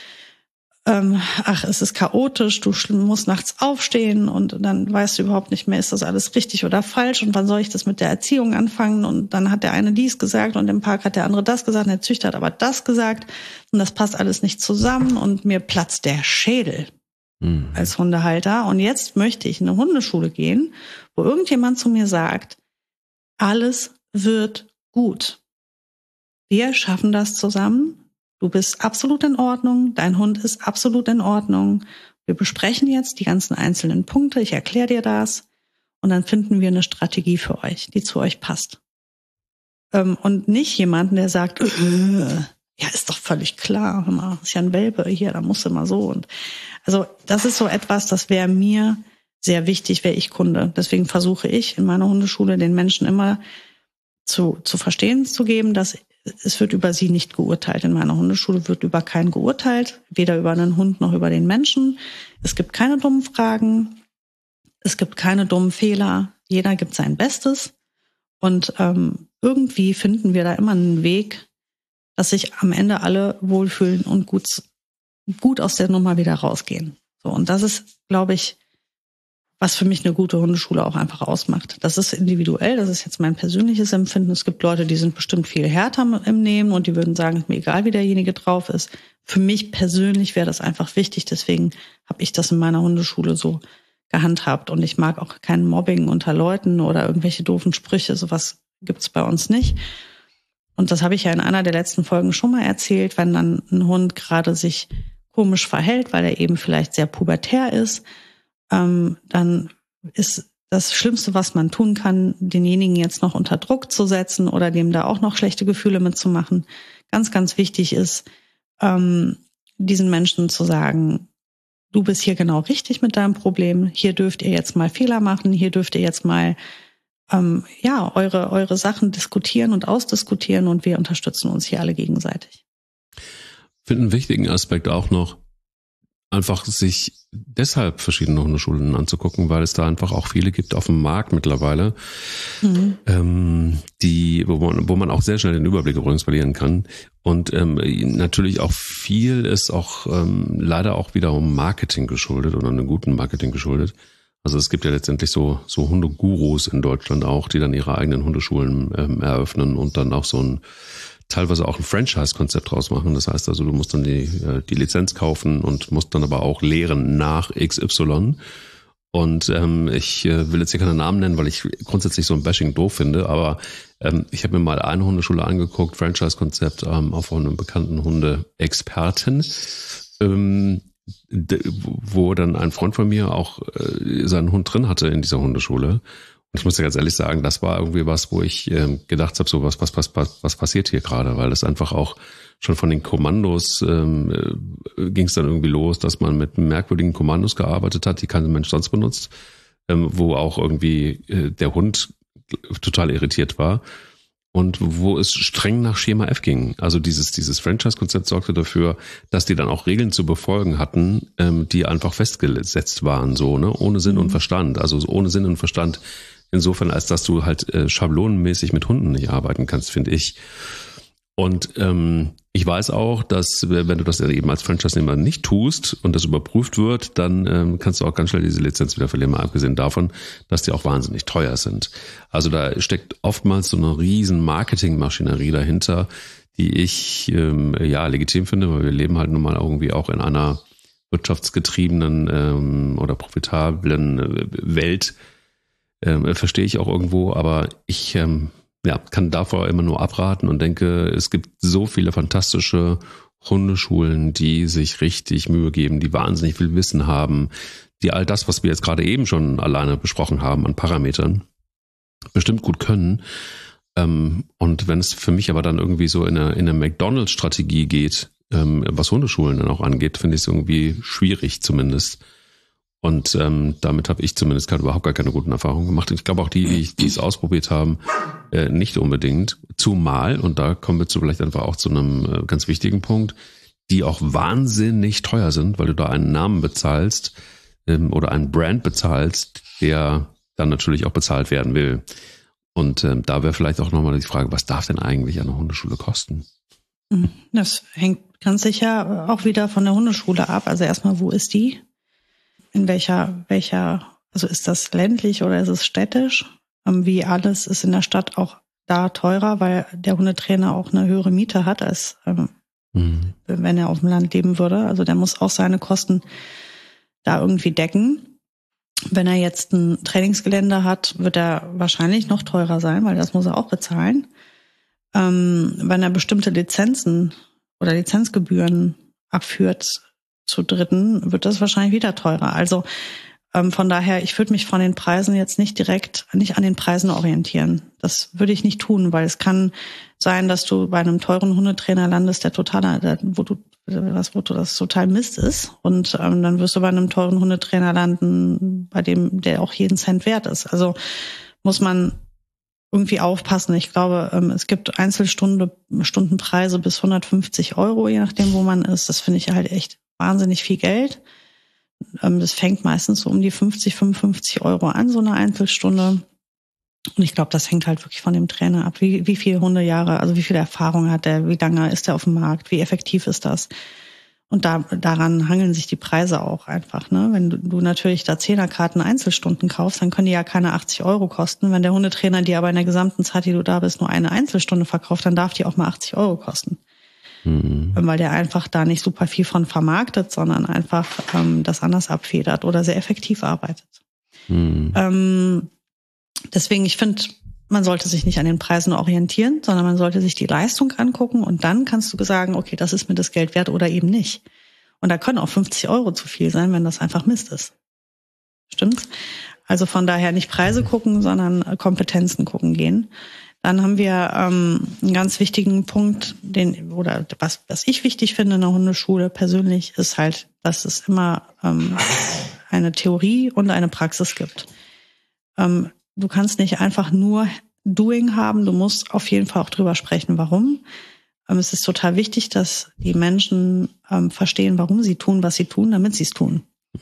Ach, es ist chaotisch, du musst nachts aufstehen und dann weißt du überhaupt nicht mehr, ist das alles richtig oder falsch und wann soll ich das mit der Erziehung anfangen und dann hat der eine dies gesagt und im Park hat der andere das gesagt und der Züchter hat aber das gesagt und das passt alles nicht zusammen und mir platzt der Schädel als Hundehalter und jetzt möchte ich in eine Hundeschule gehen, wo irgendjemand zu mir sagt, alles wird gut. Wir schaffen das zusammen. Du bist absolut in Ordnung, dein Hund ist absolut in Ordnung. Wir besprechen jetzt die ganzen einzelnen Punkte, ich erkläre dir das und dann finden wir eine Strategie für euch, die zu euch passt. Und nicht jemanden, der sagt, ja, ist doch völlig klar, hör mal, ist ja ein Welpe hier, da musst du mal so. Und also das ist so etwas, das wäre mir sehr wichtig, wäre ich Kunde. Deswegen versuche ich in meiner Hundeschule den Menschen immer zu verstehen zu geben, dass es wird über sie nicht geurteilt. In meiner Hundeschule wird über keinen geurteilt, weder über einen Hund noch über den Menschen. Es gibt keine dummen Fragen, es gibt keine dummen Fehler. Jeder gibt sein Bestes und irgendwie finden wir da immer einen Weg, dass sich am Ende alle wohlfühlen und gut aus der Nummer wieder rausgehen. So, und das ist, glaube ich, was für mich eine gute Hundeschule auch einfach ausmacht. Das ist individuell, das ist jetzt mein persönliches Empfinden. Es gibt Leute, die sind bestimmt viel härter im Nehmen und die würden sagen, ist mir egal, wie derjenige drauf ist. Für mich persönlich wäre das einfach wichtig, deswegen habe ich das in meiner Hundeschule so gehandhabt und ich mag auch kein Mobbing unter Leuten oder irgendwelche doofen Sprüche, sowas gibt's bei uns nicht. Und das habe ich ja in einer der letzten Folgen schon mal erzählt, wenn dann ein Hund gerade sich komisch verhält, weil er eben vielleicht sehr pubertär ist, dann ist das Schlimmste, was man tun kann, denjenigen jetzt noch unter Druck zu setzen oder dem da auch noch schlechte Gefühle mitzumachen. Ganz, ganz wichtig ist, diesen Menschen zu sagen, du bist hier genau richtig mit deinem Problem, hier dürft ihr jetzt mal Fehler machen, hier dürft ihr jetzt mal eure Sachen diskutieren und ausdiskutieren und wir unterstützen uns hier alle gegenseitig. Ich finde einen wichtigen Aspekt auch noch, einfach sich deshalb verschiedene Hundeschulen anzugucken, weil es da einfach auch viele gibt auf dem Markt mittlerweile, wo man auch sehr schnell den Überblick übrigens verlieren kann. Und natürlich auch viel ist auch leider auch wiederum Marketing geschuldet oder einem guten Marketing geschuldet. Also es gibt ja letztendlich so Hundegurus in Deutschland auch, die dann ihre eigenen Hundeschulen eröffnen und dann auch teilweise auch ein Franchise-Konzept draus machen. Das heißt also, du musst dann die Lizenz kaufen und musst dann aber auch lehren nach XY. Und ich will jetzt hier keine Namen nennen, weil ich grundsätzlich so ein Bashing doof finde, aber ich habe mir mal eine Hundeschule angeguckt, Franchise-Konzept auch von einem bekannten Hundeexperten, wo dann ein Freund von mir auch seinen Hund drin hatte in dieser Hundeschule. Und ich muss dir ganz ehrlich sagen, das war irgendwie was, wo ich gedacht habe, so was passiert hier gerade, weil das einfach auch schon von den Kommandos ging es dann irgendwie los, dass man mit merkwürdigen Kommandos gearbeitet hat, die kein Mensch sonst benutzt, wo auch irgendwie der Hund total irritiert war und wo es streng nach Schema F ging. Also dieses Franchise-Konzept sorgte dafür, dass die dann auch Regeln zu befolgen hatten, die einfach festgesetzt waren, so, ne, ohne Sinn und Verstand. Also ohne Sinn und Verstand insofern, als dass du halt schablonenmäßig mit Hunden nicht arbeiten kannst, finde ich. Und ich weiß auch, dass wenn du das eben als Franchise-Nehmer nicht tust und das überprüft wird, dann kannst du auch ganz schnell diese Lizenz wieder verlieren, mal abgesehen davon, dass die auch wahnsinnig teuer sind. Also da steckt oftmals so eine riesen Marketingmaschinerie dahinter, die ich legitim finde, weil wir leben halt nun mal irgendwie auch in einer wirtschaftsgetriebenen oder profitablen Welt verstehe ich auch irgendwo, aber ich kann davor immer nur abraten und denke, es gibt so viele fantastische Hundeschulen, die sich richtig Mühe geben, die wahnsinnig viel Wissen haben, die all das, was wir jetzt gerade eben schon alleine besprochen haben an Parametern, bestimmt gut können. Und wenn es für mich aber dann irgendwie so in eine McDonald's-Strategie geht, was Hundeschulen dann auch angeht, finde ich es irgendwie schwierig zumindest. Und damit habe ich zumindest überhaupt gar keine guten Erfahrungen gemacht. Ich glaube auch die es ausprobiert haben, nicht unbedingt. Zumal, und da kommen wir vielleicht einfach auch zu einem ganz wichtigen Punkt, die auch wahnsinnig teuer sind, weil du da einen Namen bezahlst oder einen Brand bezahlst, der dann natürlich auch bezahlt werden will. Und da wäre vielleicht auch nochmal die Frage, was darf denn eigentlich eine Hundeschule kosten? Das hängt ganz sicher auch wieder von der Hundeschule ab. Also erstmal, wo ist die? In welcher, also ist das ländlich oder ist es städtisch? Wie alles ist in der Stadt auch da teurer, weil der Hundetrainer auch eine höhere Miete hat, als wenn er auf dem Land leben würde. Also der muss auch seine Kosten da irgendwie decken. Wenn er jetzt ein Trainingsgelände hat, wird er wahrscheinlich noch teurer sein, weil das muss er auch bezahlen. Wenn er bestimmte Lizenzen oder Lizenzgebühren abführt zu Dritten, wird das wahrscheinlich wieder teurer. Also von daher, ich würde mich von den Preisen jetzt nicht an den Preisen orientieren. Das würde ich nicht tun, weil es kann sein, dass du bei einem teuren Hundetrainer landest, wo das total Mist ist. Und dann wirst du bei einem teuren Hundetrainer landen, bei dem der auch jeden Cent wert ist. Also muss man irgendwie aufpassen. Ich glaube, es gibt Einzelstundenpreise bis 150 €, je nachdem, wo man ist. Das finde ich halt echt wahnsinnig viel Geld. Das fängt meistens so um die 50, 55 € an, so eine Einzelstunde. Und ich glaube, das hängt halt wirklich von dem Trainer ab. Wie viele Hundejahre, also wie viel Erfahrung hat der, wie lange ist der auf dem Markt, wie effektiv ist das? Und daran hangeln sich die Preise auch einfach, ne? Wenn du natürlich da 10er-Karten Einzelstunden kaufst, dann können die ja keine 80 € kosten. Wenn der Hundetrainer dir aber in der gesamten Zeit, die du da bist, nur eine Einzelstunde verkauft, dann darf die auch mal 80 € kosten. Weil der einfach da nicht super viel von vermarktet, sondern einfach das anders abfedert oder sehr effektiv arbeitet. Deswegen, ich finde, man sollte sich nicht an den Preisen orientieren, sondern man sollte sich die Leistung angucken und dann kannst du sagen, okay, das ist mir das Geld wert oder eben nicht. Und da können auch 50 € zu viel sein, wenn das einfach Mist ist. Stimmt's? Also von daher nicht Preise gucken, sondern Kompetenzen gucken gehen. Dann haben wir einen ganz wichtigen Punkt, was ich wichtig finde in der Hundeschule persönlich, ist halt, dass es immer eine Theorie und eine Praxis gibt. Du kannst nicht einfach nur Doing haben, du musst auf jeden Fall auch drüber sprechen, warum. Es ist total wichtig, dass die Menschen verstehen, warum sie tun, was sie tun, damit sie es tun.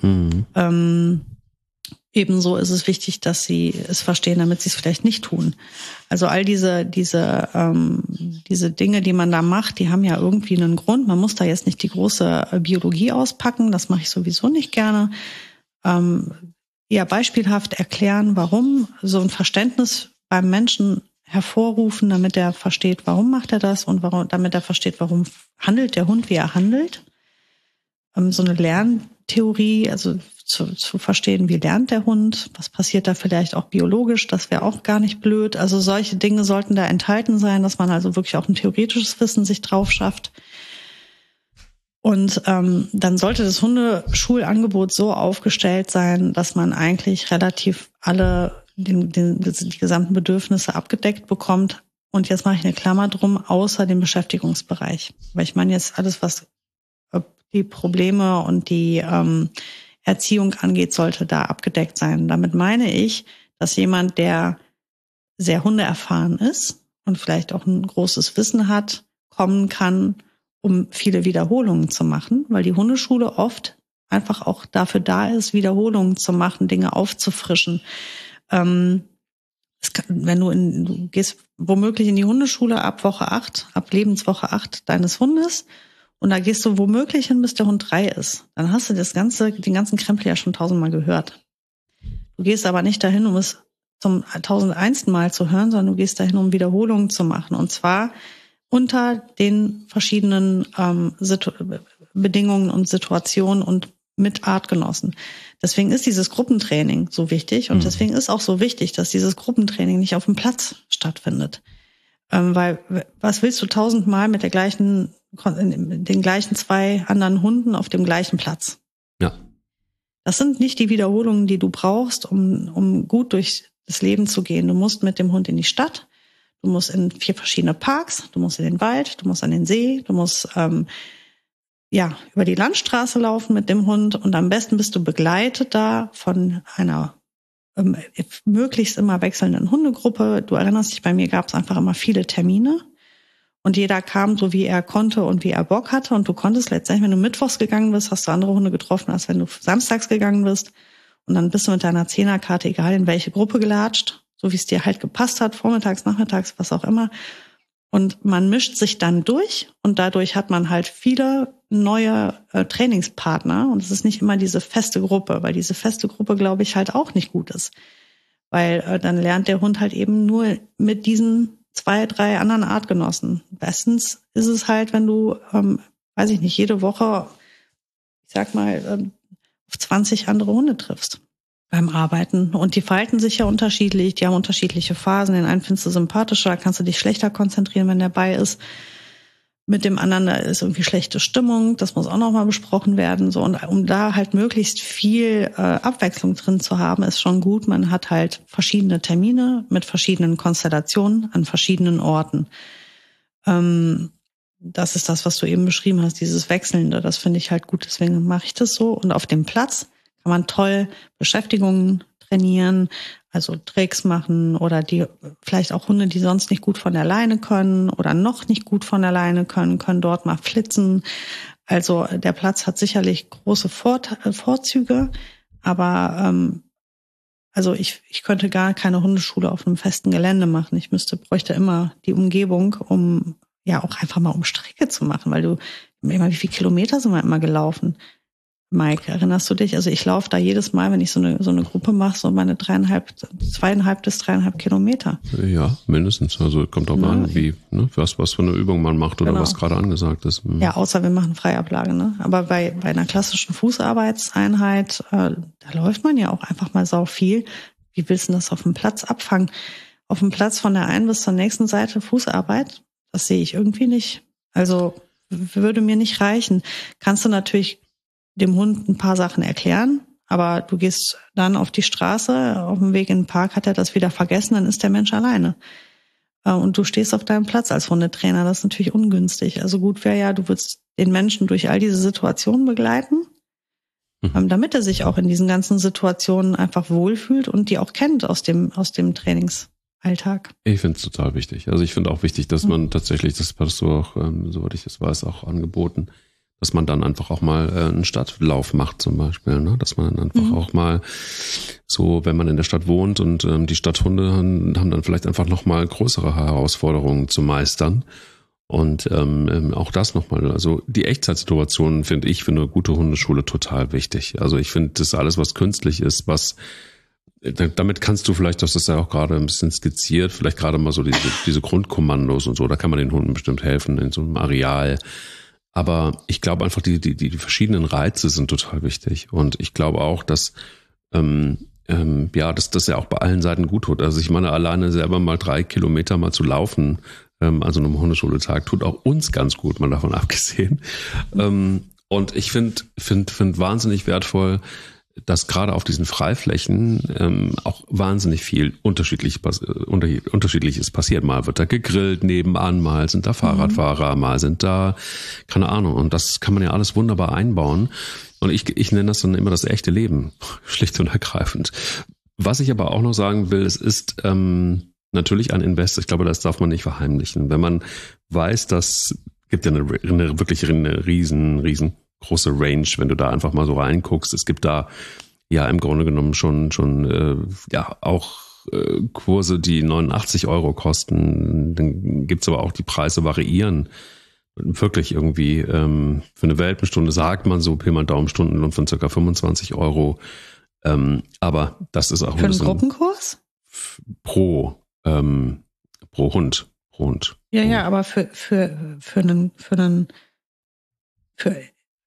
Ebenso ist es wichtig, dass sie es verstehen, damit sie es vielleicht nicht tun. Also all diese Dinge, die man da macht, die haben ja irgendwie einen Grund. Man muss da jetzt nicht die große Biologie auspacken, das mache ich sowieso nicht gerne. Eher beispielhaft erklären, warum, so ein Verständnis beim Menschen hervorrufen, damit er versteht, warum macht er das und damit er versteht, warum handelt der Hund, wie er handelt. So eine Lerntheorie, also zu verstehen, wie lernt der Hund, was passiert da vielleicht auch biologisch, das wäre auch gar nicht blöd. Also solche Dinge sollten da enthalten sein, dass man also wirklich auch ein theoretisches Wissen sich drauf schafft. Und dann sollte das Hundeschulangebot so aufgestellt sein, dass man eigentlich relativ alle die gesamten Bedürfnisse abgedeckt bekommt. Und jetzt mache ich eine Klammer drum, außer dem Beschäftigungsbereich. Weil ich meine jetzt alles, was die Probleme und die Erziehung angeht, sollte da abgedeckt sein. Damit meine ich, dass jemand, der sehr hundeerfahren ist und vielleicht auch ein großes Wissen hat, kommen kann, um viele Wiederholungen zu machen, weil die Hundeschule oft einfach auch dafür da ist, Wiederholungen zu machen, Dinge aufzufrischen. Wenn du gehst womöglich in die Hundeschule ab Lebenswoche 8 deines Hundes, und da gehst du womöglich hin, bis der Hund 3 ist. Dann hast du den ganzen Krempel ja schon 1000-mal gehört. Du gehst aber nicht dahin, um es zum 1001. Mal zu hören, sondern du gehst dahin, um Wiederholungen zu machen. Und zwar unter den verschiedenen Bedingungen und Situationen und mit Artgenossen. Deswegen ist dieses Gruppentraining so wichtig und deswegen ist auch so wichtig, dass dieses Gruppentraining nicht auf dem Platz stattfindet. Weil was willst du 1000-mal mit den gleichen 2 anderen Hunden auf dem gleichen Platz? Ja. Das sind nicht die Wiederholungen, die du brauchst, um gut durch das Leben zu gehen. Du musst mit dem Hund in die Stadt, du musst in 4 verschiedene Parks, du musst in den Wald, du musst an den See, du musst über die Landstraße laufen mit dem Hund und am besten bist du begleitet da von einer möglichst immer wechselnden Hundegruppe. Du erinnerst dich, bei mir gab es einfach immer viele Termine und jeder kam so, wie er konnte und wie er Bock hatte und du konntest letztendlich, wenn du mittwochs gegangen bist, hast du andere Hunde getroffen, als wenn du samstags gegangen bist und dann bist du mit deiner Zehnerkarte, egal in welche Gruppe, gelatscht, so wie es dir halt gepasst hat, vormittags, nachmittags, was auch immer. Und man mischt sich dann durch und dadurch hat man halt viele neue Trainingspartner und es ist nicht immer diese feste Gruppe, weil diese feste Gruppe, glaube ich, halt auch nicht gut ist. Weil dann lernt der Hund halt eben nur mit diesen 2, 3 anderen Artgenossen. Bestens ist es halt, wenn du, weiß ich nicht, jede Woche, ich sag mal, auf 20 andere Hunde triffst beim Arbeiten. Und die verhalten sich ja unterschiedlich, die haben unterschiedliche Phasen. Den einen findest du sympathischer, da kannst du dich schlechter konzentrieren, wenn der bei ist. Mit dem anderen, da ist irgendwie schlechte Stimmung, das muss auch nochmal besprochen werden. So, und um da halt möglichst viel Abwechslung drin zu haben, ist schon gut. Man hat halt verschiedene Termine mit verschiedenen Konstellationen an verschiedenen Orten. Das ist das, was du eben beschrieben hast, dieses Wechselnde. Das finde ich halt gut, deswegen mache ich das so. Und auf dem Platz kann man toll Beschäftigungen trainieren, also Tricks machen oder die vielleicht auch Hunde, die sonst nicht gut von der Leine können oder noch nicht gut von der Leine können dort mal flitzen. Also der Platz hat sicherlich große Vorzüge, aber also ich könnte gar keine Hundeschule auf einem festen Gelände machen. Ich bräuchte immer die Umgebung, um ja auch einfach mal um Strecke zu machen, weil wie viele Kilometer sind wir immer gelaufen? Mike, erinnerst du dich? Also ich laufe da jedes Mal, wenn ich so eine Gruppe mache, so meine 2,5 bis 3,5 Kilometer. Ja, mindestens. Also kommt auch an, wie, was für eine Übung man macht oder was gerade angesagt ist. Ja, außer wir machen Freiablage, ne? Aber bei einer klassischen Fußarbeitseinheit, da läuft man ja auch einfach mal sau viel. Wie willst du das auf dem Platz abfangen? Auf dem Platz von der einen bis zur nächsten Seite Fußarbeit? Das sehe ich irgendwie nicht. Also würde mir nicht reichen. Kannst du natürlich dem Hund ein paar Sachen erklären, aber du gehst dann auf die Straße, auf dem Weg in den Park hat er das wieder vergessen, dann ist der Mensch alleine. Und du stehst auf deinem Platz als Hundetrainer, das ist natürlich ungünstig. Also gut wäre ja, du würdest den Menschen durch all diese Situationen begleiten, damit er sich auch in diesen ganzen Situationen einfach wohlfühlt und die auch kennt aus dem Trainingsalltag. Ich finde es total wichtig. Also ich finde auch wichtig, dass man tatsächlich, das hast du auch, soweit ich das weiß, auch angeboten, dass man dann einfach auch mal einen Stadtlauf macht zum Beispiel, ne? Dass man dann einfach auch mal so, wenn man in der Stadt wohnt und die Stadthunde haben dann vielleicht einfach noch mal größere Herausforderungen zu meistern und auch das nochmal, also die Echtzeitsituationen finde ich für eine gute Hundeschule total wichtig. Also ich finde, das alles, was künstlich ist, damit kannst du vielleicht, das ist ja auch gerade ein bisschen skizziert, vielleicht gerade mal so diese Grundkommandos und so, da kann man den Hunden bestimmt helfen in so einem Areal. Aber ich glaube einfach, die verschiedenen Reize sind total wichtig. Und ich glaube auch, dass das ja auch bei allen Seiten gut tut. Also ich meine, alleine selber mal 3 Kilometer mal zu laufen, also einem Hundeschuletag, tut auch uns ganz gut, mal davon abgesehen. Und ich finde wahnsinnig wertvoll, dass gerade auf diesen Freiflächen auch wahnsinnig viel Unterschiedliches passiert. Mal wird da gegrillt nebenan, mal sind da Fahrradfahrer, mal sind da, keine Ahnung. Und das kann man ja alles wunderbar einbauen. Und ich nenne das dann immer das echte Leben, schlicht und ergreifend. Was ich aber auch noch sagen will, es ist natürlich ein Invest. Ich glaube, das darf man nicht verheimlichen. Wenn man weiß, das gibt ja wirklich eine riesen große Range, wenn du da einfach mal so reinguckst. Es gibt da ja im Grunde genommen schon auch Kurse, die 89 € kosten. Dann gibt's aber auch, die Preise variieren. Wirklich irgendwie für eine Welpenstunde sagt man so, Pi mal Daumen, Stundenlohn von ca. 25 €. Aber das ist auch für einen Gruppenkurs? Pro Hund. Ja, aber für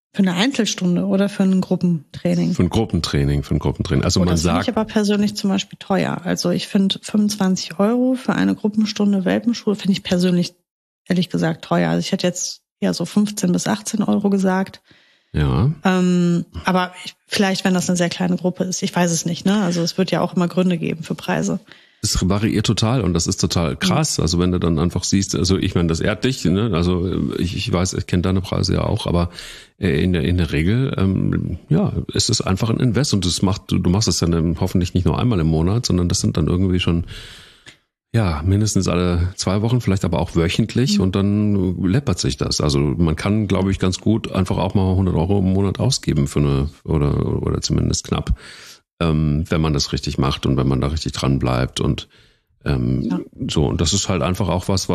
Für eine Einzelstunde oder für ein Gruppentraining? Für ein Gruppentraining. Also man das sagt. Das finde ich aber persönlich zum Beispiel teuer. Also ich finde 25 € für eine Gruppenstunde Welpenschule finde ich persönlich ehrlich gesagt teuer. Also ich hätte jetzt eher so 15 bis 18 € gesagt. Ja. Aber vielleicht, wenn das eine sehr kleine Gruppe ist. Ich weiß es nicht, ne? Also es wird ja auch immer Gründe geben für Preise. Es variiert total und das ist total krass. Also wenn du dann einfach siehst, also ich meine, das ehrt dich, ne? Also ich weiß, ich kenne deine Preise ja auch, aber in der Regel, ist es einfach ein Invest und du machst es dann hoffentlich nicht nur einmal im Monat, sondern das sind dann irgendwie schon mindestens alle 2 Wochen, vielleicht aber auch wöchentlich und dann läppert sich das. Also man kann, glaube ich, ganz gut einfach auch mal 100 € im Monat ausgeben für oder zumindest knapp. Wenn man das richtig macht und wenn man da richtig dran bleibt und so. Und das ist halt einfach auch was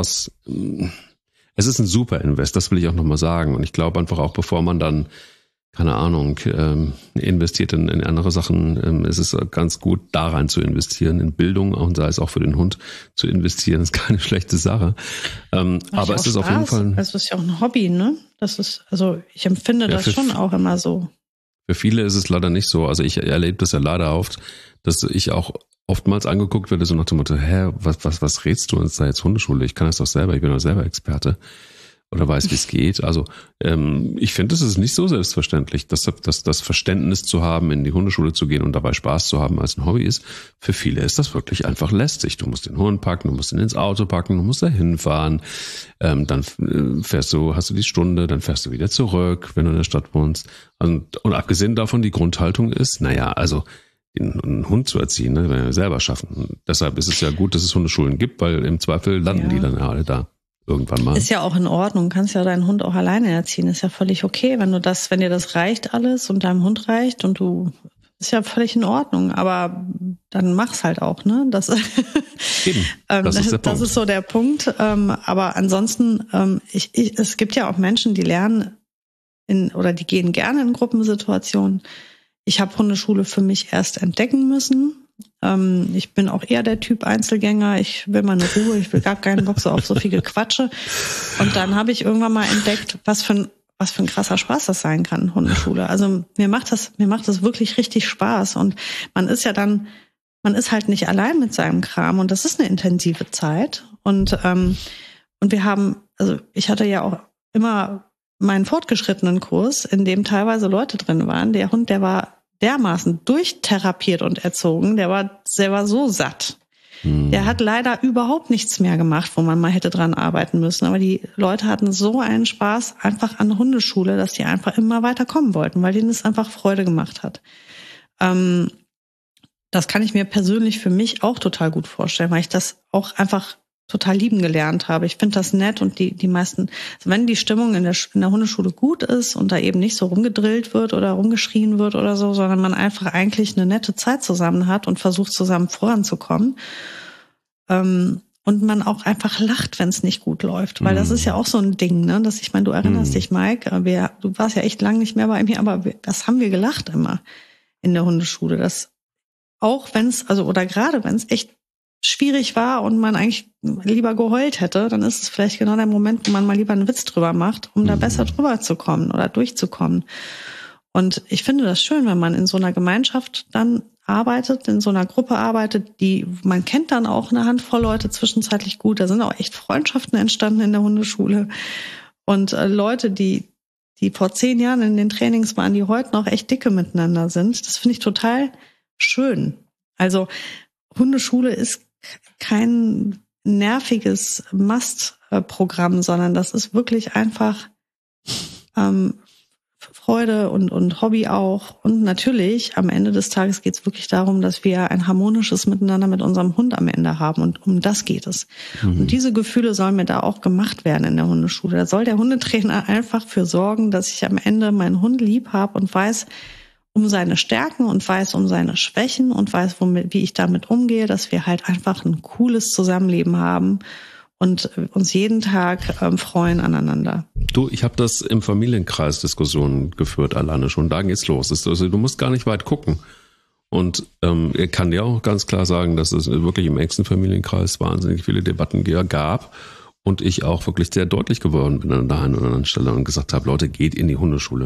es ist ein super Invest, das will ich auch nochmal sagen. Und ich glaube einfach auch, bevor man dann, keine Ahnung, investiert in andere Sachen, ist es ganz gut, da rein zu investieren, in Bildung und sei es auch für den Hund zu investieren, ist keine schlechte Sache. Aber es ist auf jeden Fall. Also es ist ja auch ein Hobby, ne? Ich empfinde das schon auch immer so. Für viele ist es leider nicht so. Also ich erlebe das ja leider oft, dass ich auch oftmals angeguckt werde, so nach dem Motto, was redest du uns da jetzt Hundeschule? Ich kann das doch selber, ich bin doch selber Experte oder weiß, wie es geht. Also ich finde, es ist nicht so selbstverständlich, dass das Verständnis zu haben, in die Hundeschule zu gehen und dabei Spaß zu haben als ein Hobby ist. Für viele ist das wirklich einfach lästig. Du musst den Hund packen, du musst ihn ins Auto packen, du musst da hinfahren. Dann hast du die Stunde, dann fährst du wieder zurück, wenn du in der Stadt wohnst. Und abgesehen davon, die Grundhaltung ist, einen Hund zu erziehen, ne, wenn wir selber schaffen. Und deshalb ist es ja gut, dass es Hundeschulen gibt, weil im Zweifel landen die dann ja alle da. Irgendwann mal. Ist ja auch in Ordnung. Kannst ja deinen Hund auch alleine erziehen. Ist ja völlig okay, wenn dir das reicht alles und deinem Hund reicht und ist ja völlig in Ordnung. Aber dann mach's halt auch, ne? Eben. Das ist der Punkt. Das ist so der Punkt. Aber ansonsten, es gibt ja auch Menschen, die lernen die gehen gerne in Gruppensituationen. Ich habe Hundeschule für mich erst entdecken müssen. Ich bin auch eher der Typ Einzelgänger. Ich will meine Ruhe, ich will gar keinen Bock so auf so viel Gequatsche. Und dann habe ich irgendwann mal entdeckt, was für ein krasser Spaß das sein kann, Hundeschule. Also mir macht das wirklich richtig Spaß. Und man ist halt nicht allein mit seinem Kram und das ist eine intensive Zeit. Und ich hatte ja auch immer meinen fortgeschrittenen Kurs, in dem teilweise Leute drin waren. Der Hund, der war dermaßen durchtherapiert und erzogen, der war so satt. Der hat leider überhaupt nichts mehr gemacht, wo man mal hätte dran arbeiten müssen. Aber die Leute hatten so einen Spaß einfach an der Hundeschule, dass die einfach immer weiter kommen wollten, weil denen es einfach Freude gemacht hat. Das kann ich mir persönlich für mich auch total gut vorstellen, weil ich das auch einfach total lieben gelernt habe. Ich finde das nett und die meisten, also wenn die Stimmung in der Hundeschule gut ist und da eben nicht so rumgedrillt wird oder rumgeschrien wird oder so, sondern man einfach eigentlich eine nette Zeit zusammen hat und versucht zusammen voranzukommen, und man auch einfach lacht, wenn es nicht gut läuft, weil das ist ja auch so ein Ding, ne? Du erinnerst dich, Mike, du warst ja echt lang nicht mehr bei mir, aber das haben wir gelacht immer in der Hundeschule, das auch gerade wenn es echt schwierig war und man eigentlich lieber geheult hätte, dann ist es vielleicht genau der Moment, wo man mal lieber einen Witz drüber macht, um da besser drüber zu kommen oder durchzukommen. Und ich finde das schön, wenn man in so einer Gemeinschaft dann arbeitet, in so einer Gruppe arbeitet, man kennt dann auch eine Handvoll Leute zwischenzeitlich gut. Da sind auch echt Freundschaften entstanden in der Hundeschule. Und Leute, die vor 10 Jahren in den Trainings waren, die heute noch echt dicke miteinander sind, das finde ich total schön. Also Hundeschule ist kein nerviges Mastprogramm, sondern das ist wirklich einfach Freude und Hobby auch. Und natürlich, am Ende des Tages geht es wirklich darum, dass wir ein harmonisches Miteinander mit unserem Hund am Ende haben. Und um das geht es. Und diese Gefühle sollen mir da auch gemacht werden in der Hundeschule. Da soll der Hundetrainer einfach für sorgen, dass ich am Ende meinen Hund lieb habe und weiß um seine Stärken und weiß um seine Schwächen und weiß, wie ich damit umgehe, dass wir halt einfach ein cooles Zusammenleben haben und uns jeden Tag freuen aneinander. Du, ich habe das im Familienkreis Diskussionen geführt, alleine schon. Da geht's los. Also, du musst gar nicht weit gucken. Und ich kann dir auch ganz klar sagen, dass es wirklich im engsten Familienkreis wahnsinnig viele Debatten gab und ich auch wirklich sehr deutlich geworden bin an der einen oder anderen Stelle und gesagt habe, Leute, geht in die Hundeschule.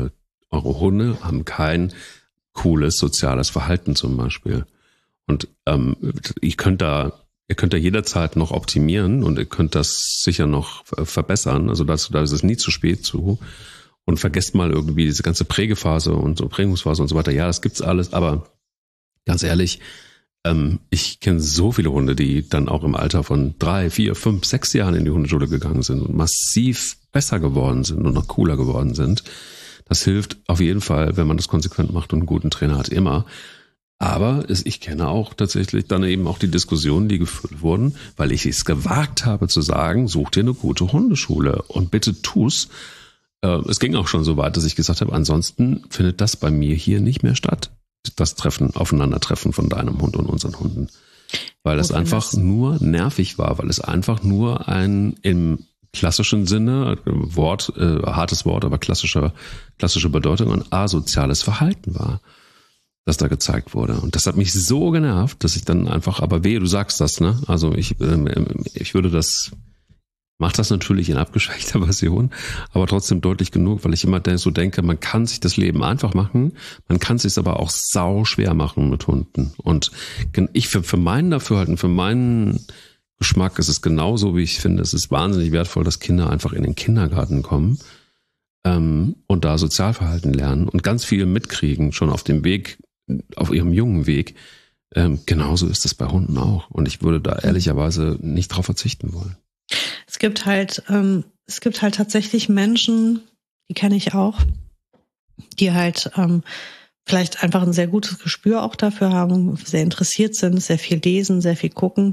eure Hunde haben kein cooles soziales Verhalten zum Beispiel. Und ihr könnt da jederzeit noch optimieren und ihr könnt das sicher noch verbessern. Also da ist es nie zu spät zu. Und vergesst mal irgendwie diese ganze Prägephase und so Prägungsphase und so weiter. Ja, das gibt's alles, aber ganz ehrlich, ich kenne so viele Hunde, die dann auch im Alter von 3, 4, 5, 6 Jahren in die Hundeschule gegangen sind und massiv besser geworden sind und noch cooler geworden sind. Das hilft auf jeden Fall, wenn man das konsequent macht und einen guten Trainer hat, immer. Aber ich kenne auch tatsächlich dann eben auch die Diskussionen, die geführt wurden, weil ich es gewagt habe zu sagen, such dir eine gute Hundeschule und bitte tu's. Es ging auch schon so weit, dass ich gesagt habe, ansonsten findet das bei mir hier nicht mehr statt. Das Aufeinandertreffen von deinem Hund und unseren Hunden. Weil es einfach nur nervig war, weil es einfach nur ein im klassischen Sinne, hartes Wort, aber klassische Bedeutung, ein asoziales Verhalten war, das da gezeigt wurde. Und das hat mich so genervt, dass ich dann einfach, aber wehe, du sagst das, ne? Also ich würde mach das natürlich in abgeschwächter Version, aber trotzdem deutlich genug, weil ich immer so denke, man kann sich das Leben einfach machen, man kann es sich aber auch sau schwer machen mit Hunden. Und ich für meinen Dafürhalten, für meinen Geschmack ist es genauso, wie ich finde, es ist wahnsinnig wertvoll, dass Kinder einfach in den Kindergarten kommen und da Sozialverhalten lernen und ganz viel mitkriegen, schon auf dem Weg, auf ihrem jungen Weg. Genauso ist es bei Hunden auch. Und ich würde da ehrlicherweise nicht drauf verzichten wollen. Es gibt halt tatsächlich Menschen, die kenne ich auch, die halt vielleicht einfach ein sehr gutes Gespür auch dafür haben, sehr interessiert sind, sehr viel lesen, sehr viel gucken,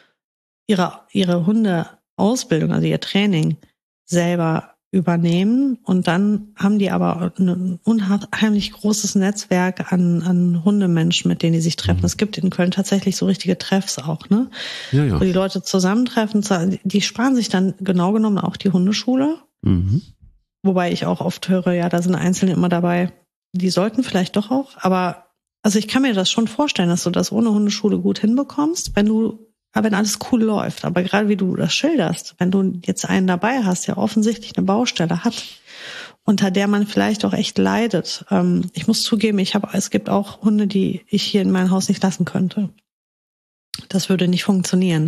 ihre Hundeausbildung, also ihr Training selber übernehmen und dann haben die aber ein unheimlich großes Netzwerk an Hundemenschen, mit denen die sich treffen. Es gibt in Köln tatsächlich so richtige Treffs auch, ne? Ja. Wo die Leute zusammentreffen. Die sparen sich dann genau genommen auch die Hundeschule. Mhm. Wobei ich auch oft höre, ja, da sind Einzelne immer dabei, die sollten vielleicht doch auch, aber also ich kann mir das schon vorstellen, dass du das ohne Hundeschule gut hinbekommst, wenn alles cool läuft. Aber gerade wie du das schilderst, wenn du jetzt einen dabei hast, der offensichtlich eine Baustelle hat, unter der man vielleicht auch echt leidet. Ich muss zugeben, es gibt auch Hunde, die ich hier in mein Haus nicht lassen könnte. Das würde nicht funktionieren.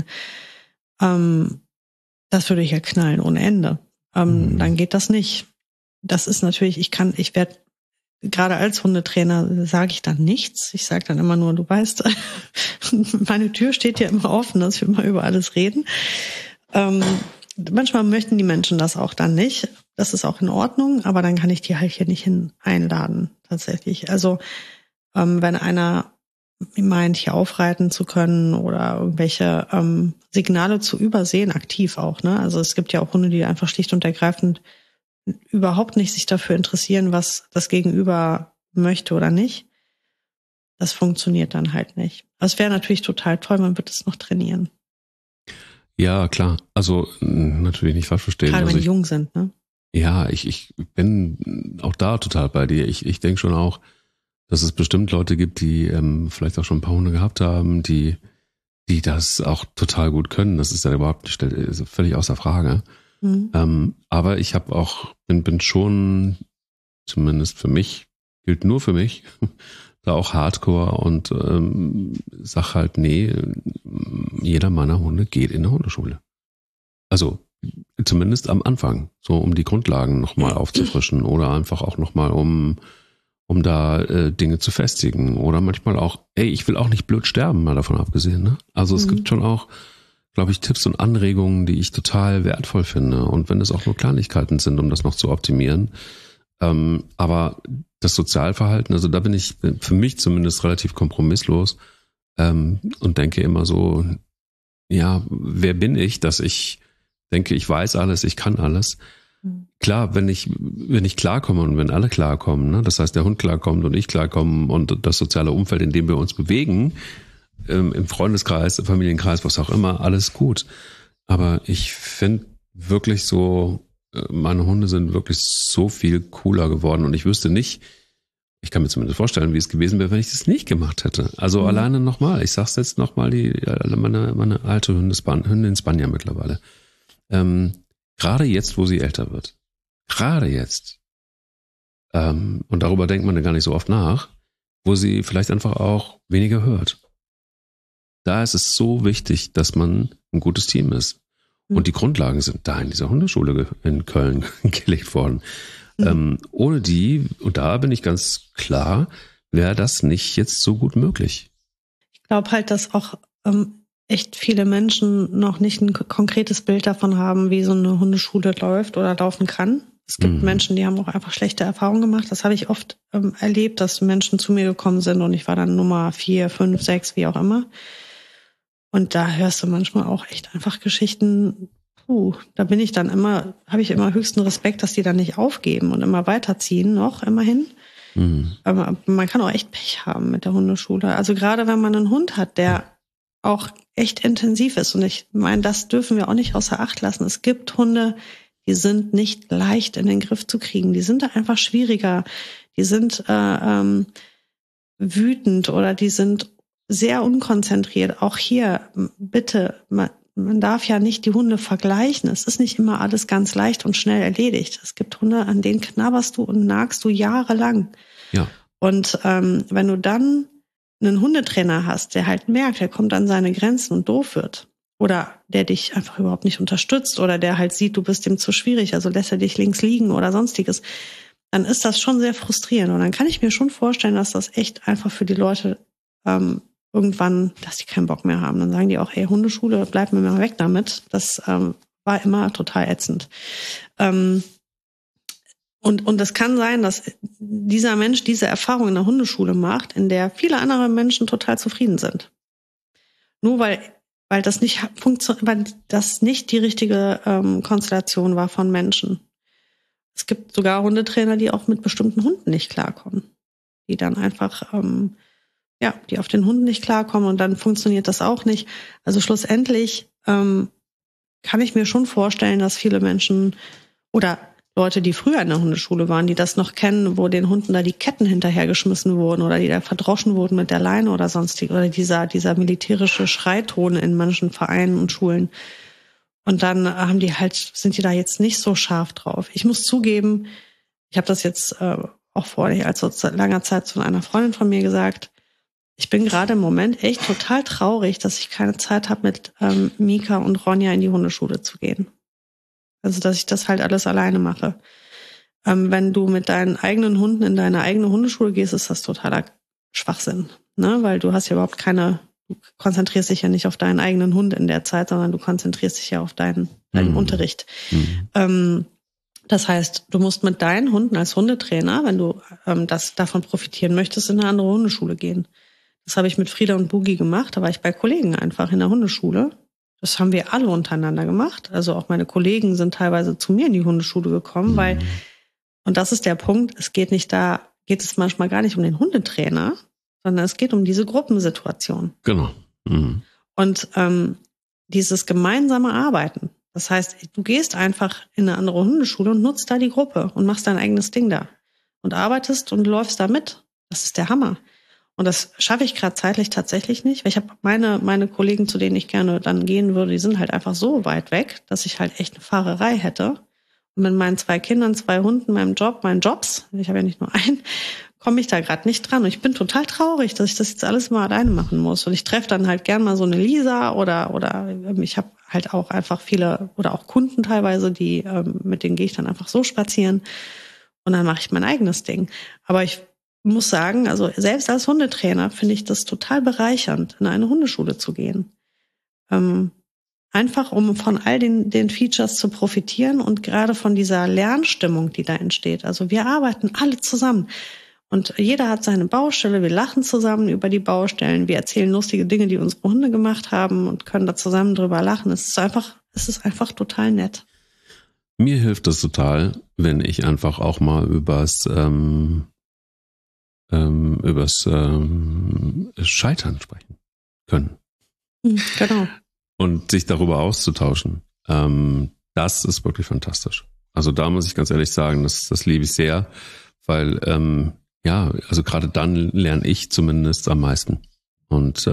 Das würde ich ja knallen ohne Ende. Dann geht das nicht. Das ist natürlich, ich werde gerade als Hundetrainer sage ich dann nichts. Ich sage dann immer nur, du weißt, meine Tür steht ja immer offen, dass wir immer über alles reden. Manchmal möchten die Menschen das auch dann nicht. Das ist auch in Ordnung, aber dann kann ich die halt hier nicht einladen, tatsächlich. Also wenn einer meint, hier aufreiten zu können oder irgendwelche Signale zu übersehen, aktiv auch, ne? Also es gibt ja auch Hunde, die einfach schlicht und ergreifend überhaupt nicht sich dafür interessieren, was das Gegenüber möchte oder nicht. Das funktioniert dann halt nicht. Es wäre natürlich total toll, man wird es noch trainieren. Ja, klar. Also natürlich nicht falsch verstehen. Gerade wenn die jung sind, ne? Ja, ich bin auch da total bei dir. Ich denke schon auch, dass es bestimmt Leute gibt, die vielleicht auch schon ein paar Hunde gehabt haben, die das auch total gut können. Das ist ja überhaupt nicht, ist völlig außer Frage. Aber ich habe auch, bin schon, zumindest für mich, gilt nur für mich, da auch Hardcore und sag halt, nee, jeder meiner Hunde geht in eine Hundeschule. Also zumindest am Anfang, so um die Grundlagen nochmal aufzufrischen oder einfach auch nochmal um da Dinge zu festigen oder manchmal auch, ich will auch nicht blöd sterben, mal davon abgesehen, ne? Also es gibt schon auch, glaube ich, Tipps und Anregungen, die ich total wertvoll finde. Und wenn es auch nur Kleinigkeiten sind, um das noch zu optimieren. Aber das Sozialverhalten, also da bin ich für mich zumindest relativ kompromisslos und denke immer so, ja, wer bin ich, dass ich denke, ich weiß alles, ich kann alles. Klar, wenn ich klarkomme und wenn alle klarkommen, ne? Das heißt, der Hund klarkommt und ich klarkomme und das soziale Umfeld, in dem wir uns bewegen, im Freundeskreis, im Familienkreis, was auch immer, alles gut. Aber ich finde wirklich so, meine Hunde sind wirklich so viel cooler geworden und ich wüsste nicht, ich kann mir zumindest vorstellen, wie es gewesen wäre, wenn ich das nicht gemacht hätte. Also alleine nochmal, ich sag's jetzt nochmal, meine alte Hündin Spanier mittlerweile. Gerade jetzt, wo sie älter wird, gerade jetzt, Und darüber denkt man ja gar nicht so oft nach, wo sie vielleicht einfach auch weniger hört. Da ist es so wichtig, dass man ein gutes Team ist. Und die Grundlagen sind da in dieser Hundeschule in Köln gelegt worden. Ohne die, und da bin ich ganz klar, wäre das nicht jetzt so gut möglich. Ich glaube halt, dass auch echt viele Menschen noch nicht ein konkretes Bild davon haben, wie so eine Hundeschule läuft oder laufen kann. Es gibt Menschen, die haben auch einfach schlechte Erfahrungen gemacht. Das habe ich oft erlebt, dass Menschen zu mir gekommen sind und ich war dann Nummer 4, 5, 6, wie auch immer. Und da hörst du manchmal auch echt einfach Geschichten, da bin ich dann immer, habe ich immer höchsten Respekt, dass die dann nicht aufgeben und immer weiterziehen, noch immerhin. Aber man kann auch echt Pech haben mit der Hundeschule. Also gerade wenn man einen Hund hat, der auch echt intensiv ist. Und ich meine, das dürfen wir auch nicht außer Acht lassen. Es gibt Hunde, die sind nicht leicht in den Griff zu kriegen. Die sind da einfach schwieriger. Die sind wütend oder die sind sehr unkonzentriert. Auch hier, bitte, man darf ja nicht die Hunde vergleichen. Es ist nicht immer alles ganz leicht und schnell erledigt. Es gibt Hunde, an denen knabberst du und nagst du jahrelang. Ja. Und wenn du dann einen Hundetrainer hast, der halt merkt, der kommt an seine Grenzen und doof wird, oder der dich einfach überhaupt nicht unterstützt, oder der halt sieht, du bist dem zu schwierig, also lässt er dich links liegen oder sonstiges, dann ist das schon sehr frustrierend. Und dann kann ich mir schon vorstellen, dass das echt einfach für die Leute irgendwann, dass die keinen Bock mehr haben. Dann sagen die auch, hey, Hundeschule, bleib mir mal weg damit. Das war immer total ätzend. Und es kann sein, dass dieser Mensch diese Erfahrung in der Hundeschule macht, in der viele andere Menschen total zufrieden sind. Nur weil das nicht weil das nicht die richtige Konstellation war von Menschen. Es gibt sogar Hundetrainer, die auch mit bestimmten Hunden nicht klarkommen. Die dann einfach, die auf den Hunden nicht klarkommen und dann funktioniert das auch nicht. Also schlussendlich kann ich mir schon vorstellen, dass viele Menschen oder Leute, die früher in der Hundeschule waren, die das noch kennen, wo den Hunden da die Ketten hinterhergeschmissen wurden oder die da verdroschen wurden mit der Leine oder sonstig, oder dieser militärische Schreiton in manchen Vereinen und Schulen. Und dann sind die da jetzt nicht so scharf drauf. Ich muss zugeben, ich habe das jetzt auch vor nicht allzu langer Zeit zu einer Freundin von mir gesagt, ich bin gerade im Moment echt total traurig, dass ich keine Zeit habe, mit Mika und Ronja in die Hundeschule zu gehen. Also, dass ich das halt alles alleine mache. Wenn du mit deinen eigenen Hunden in deine eigene Hundeschule gehst, ist das totaler Schwachsinn. Ne? Weil du hast ja überhaupt du konzentrierst dich ja nicht auf deinen eigenen Hund in der Zeit, sondern du konzentrierst dich ja auf deinen Unterricht. Das heißt, du musst mit deinen Hunden als Hundetrainer, wenn du davon profitieren möchtest, in eine andere Hundeschule gehen. Das habe ich mit Frieda und Boogie gemacht. Da war ich bei Kollegen einfach in der Hundeschule. Das haben wir alle untereinander gemacht. Also auch meine Kollegen sind teilweise zu mir in die Hundeschule gekommen, weil, und das ist der Punkt, geht es manchmal gar nicht um den Hundetrainer, sondern es geht um diese Gruppensituation. Genau. Und dieses gemeinsame Arbeiten. Das heißt, du gehst einfach in eine andere Hundeschule und nutzt da die Gruppe und machst dein eigenes Ding da. Und arbeitest und läufst da mit. Das ist der Hammer. Und das schaffe ich gerade zeitlich tatsächlich nicht, weil ich habe meine Kollegen, zu denen ich gerne dann gehen würde, die sind halt einfach so weit weg, dass ich halt echt eine Fahrerei hätte. Und mit meinen 2 Kindern, 2 Hunden, meinen Jobs, ich habe ja nicht nur einen, komme ich da gerade nicht dran. Und ich bin total traurig, dass ich das jetzt alles mal alleine machen muss. Und ich treffe dann halt gern mal so eine Lisa oder ich habe halt auch einfach viele oder auch Kunden teilweise, mit denen gehe ich dann einfach so spazieren. Und dann mache ich mein eigenes Ding. Aber ich muss sagen, also selbst als Hundetrainer finde ich das total bereichernd, in eine Hundeschule zu gehen. Einfach um von all den Features zu profitieren und gerade von dieser Lernstimmung, die da entsteht. Also wir arbeiten alle zusammen und jeder hat seine Baustelle, wir lachen zusammen über die Baustellen, wir erzählen lustige Dinge, die unsere Hunde gemacht haben und können da zusammen drüber lachen. Es ist einfach total nett. Mir hilft das total, wenn ich einfach auch mal übers Scheitern sprechen können. Genau. Und sich darüber auszutauschen. Das ist wirklich fantastisch. Also da muss ich ganz ehrlich sagen, das liebe ich sehr, weil also gerade dann lerne ich zumindest am meisten. Und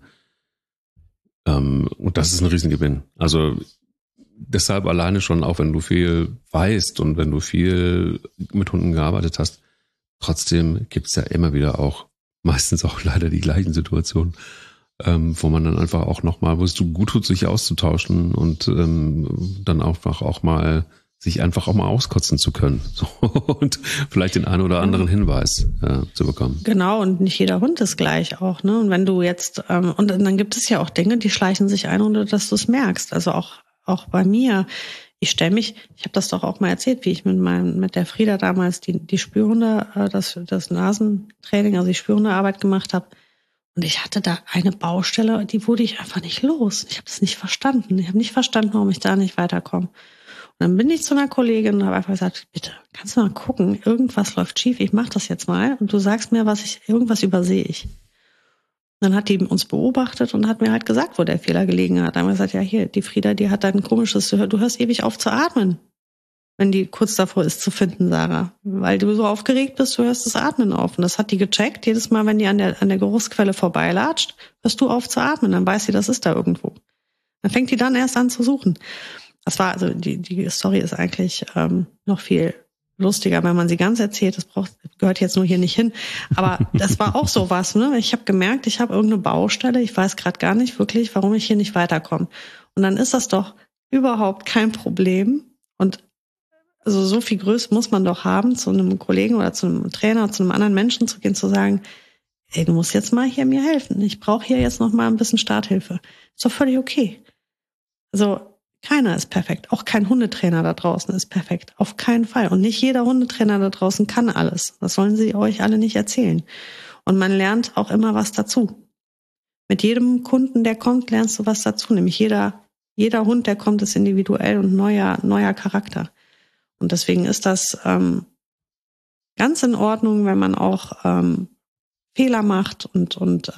das ist ein Riesengewinn. Also deshalb alleine schon, auch wenn du viel weißt und wenn du viel mit Hunden gearbeitet hast, trotzdem gibt's ja immer wieder auch, meistens auch leider die gleichen Situationen, wo man dann einfach auch nochmal, wo es gut tut, sich auszutauschen und dann auch mal sich einfach auch mal auskotzen zu können so, und vielleicht den einen oder anderen Hinweis zu bekommen. Genau, und nicht jeder Hund ist gleich auch, ne? Und wenn du jetzt, und dann gibt es ja auch Dinge, die schleichen sich ein, ohne dass du es merkst. Also auch bei mir. Ich habe das doch auch mal erzählt, wie ich mit der Frieda damals die Spürhunde, das Nasentraining, also die Spürhundearbeit gemacht habe. Und ich hatte da eine Baustelle, die wurde ich einfach nicht los. Ich habe das nicht verstanden. Ich habe nicht verstanden, warum ich da nicht weiterkomme. Und dann bin ich zu einer Kollegin und habe einfach gesagt, bitte, kannst du mal gucken, irgendwas läuft schief, ich mache das jetzt mal und du sagst mir, irgendwas übersehe ich. Dann hat die uns beobachtet und hat mir halt gesagt, wo der Fehler gelegen hat. Dann haben wir gesagt, ja hier, die Frieda, die hat ein komisches, du hörst ewig auf zu atmen, wenn die kurz davor ist zu finden, Sarah. Weil du so aufgeregt bist, du hörst das Atmen auf. Und das hat die gecheckt. Jedes Mal, wenn die an der Geruchsquelle vorbeilatscht, hörst du auf zu atmen. Dann weiß sie, das ist da irgendwo. Dann fängt die dann erst an zu suchen. Das war, also die Story ist eigentlich noch viel lustiger, wenn man sie ganz erzählt. Das gehört jetzt nur hier nicht hin. Aber das war auch sowas, ne? Ich habe gemerkt, ich habe irgendeine Baustelle. Ich weiß gerade gar nicht wirklich, warum ich hier nicht weiterkomme. Und dann ist das doch überhaupt kein Problem. Und also so viel Größe muss man doch haben, zu einem Kollegen oder zu einem Trainer oder zu einem anderen Menschen zu gehen, zu sagen, ey, du musst jetzt mal hier mir helfen. Ich brauche hier jetzt noch mal ein bisschen Starthilfe. Ist doch völlig okay. Also keiner ist perfekt. Auch kein Hundetrainer da draußen ist perfekt. Auf keinen Fall. Und nicht jeder Hundetrainer da draußen kann alles. Das sollen sie euch alle nicht erzählen. Und man lernt auch immer was dazu. Mit jedem Kunden, der kommt, lernst du was dazu. Nämlich jeder Hund, der kommt, ist individuell und neuer Charakter. Und deswegen ist das ganz in Ordnung, wenn man auch Fehler macht und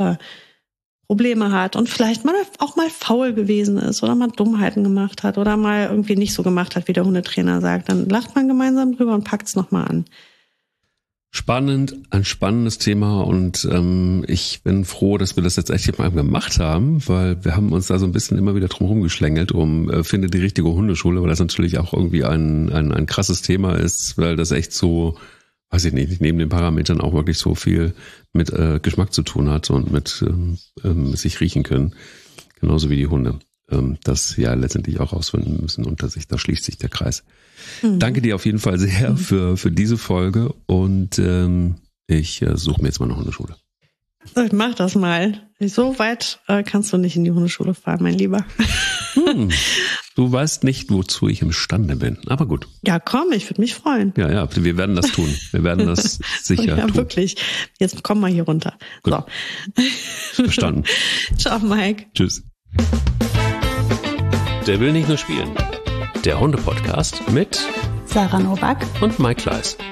Probleme hat und vielleicht auch mal faul gewesen ist oder mal Dummheiten gemacht hat oder mal irgendwie nicht so gemacht hat, wie der Hundetrainer sagt. Dann lacht man gemeinsam drüber und packt es nochmal an. Spannend, ein spannendes Thema und ich bin froh, dass wir das jetzt echt mal gemacht haben, weil wir haben uns da so ein bisschen immer wieder drum rumgeschlängelt, finde die richtige Hundeschule, weil das natürlich auch irgendwie ein krasses Thema ist, weil das echt so, weiß ich nicht, neben den Parametern auch wirklich so viel mit Geschmack zu tun hat und mit sich riechen können, genauso wie die Hunde. Das ja letztendlich auch rausfinden müssen unter sich, da schließt sich der Kreis. Danke dir auf jeden Fall sehr für diese Folge und ich suche mir jetzt mal eine Hundeschule. Ich mach das mal. So weit kannst du nicht in die Hundeschule fahren, mein Lieber. Du weißt nicht, wozu ich imstande bin, aber gut. Ja, komm, ich würde mich freuen. Ja, wir werden das tun. Wir werden das sicher tun. Ja, wirklich. Jetzt komm mal hier runter. Gut. So. Verstanden. Ciao, Mike. Tschüss. Der will nicht nur spielen. Der Hunde-Podcast mit Sarah Novak und Mike Kleiss.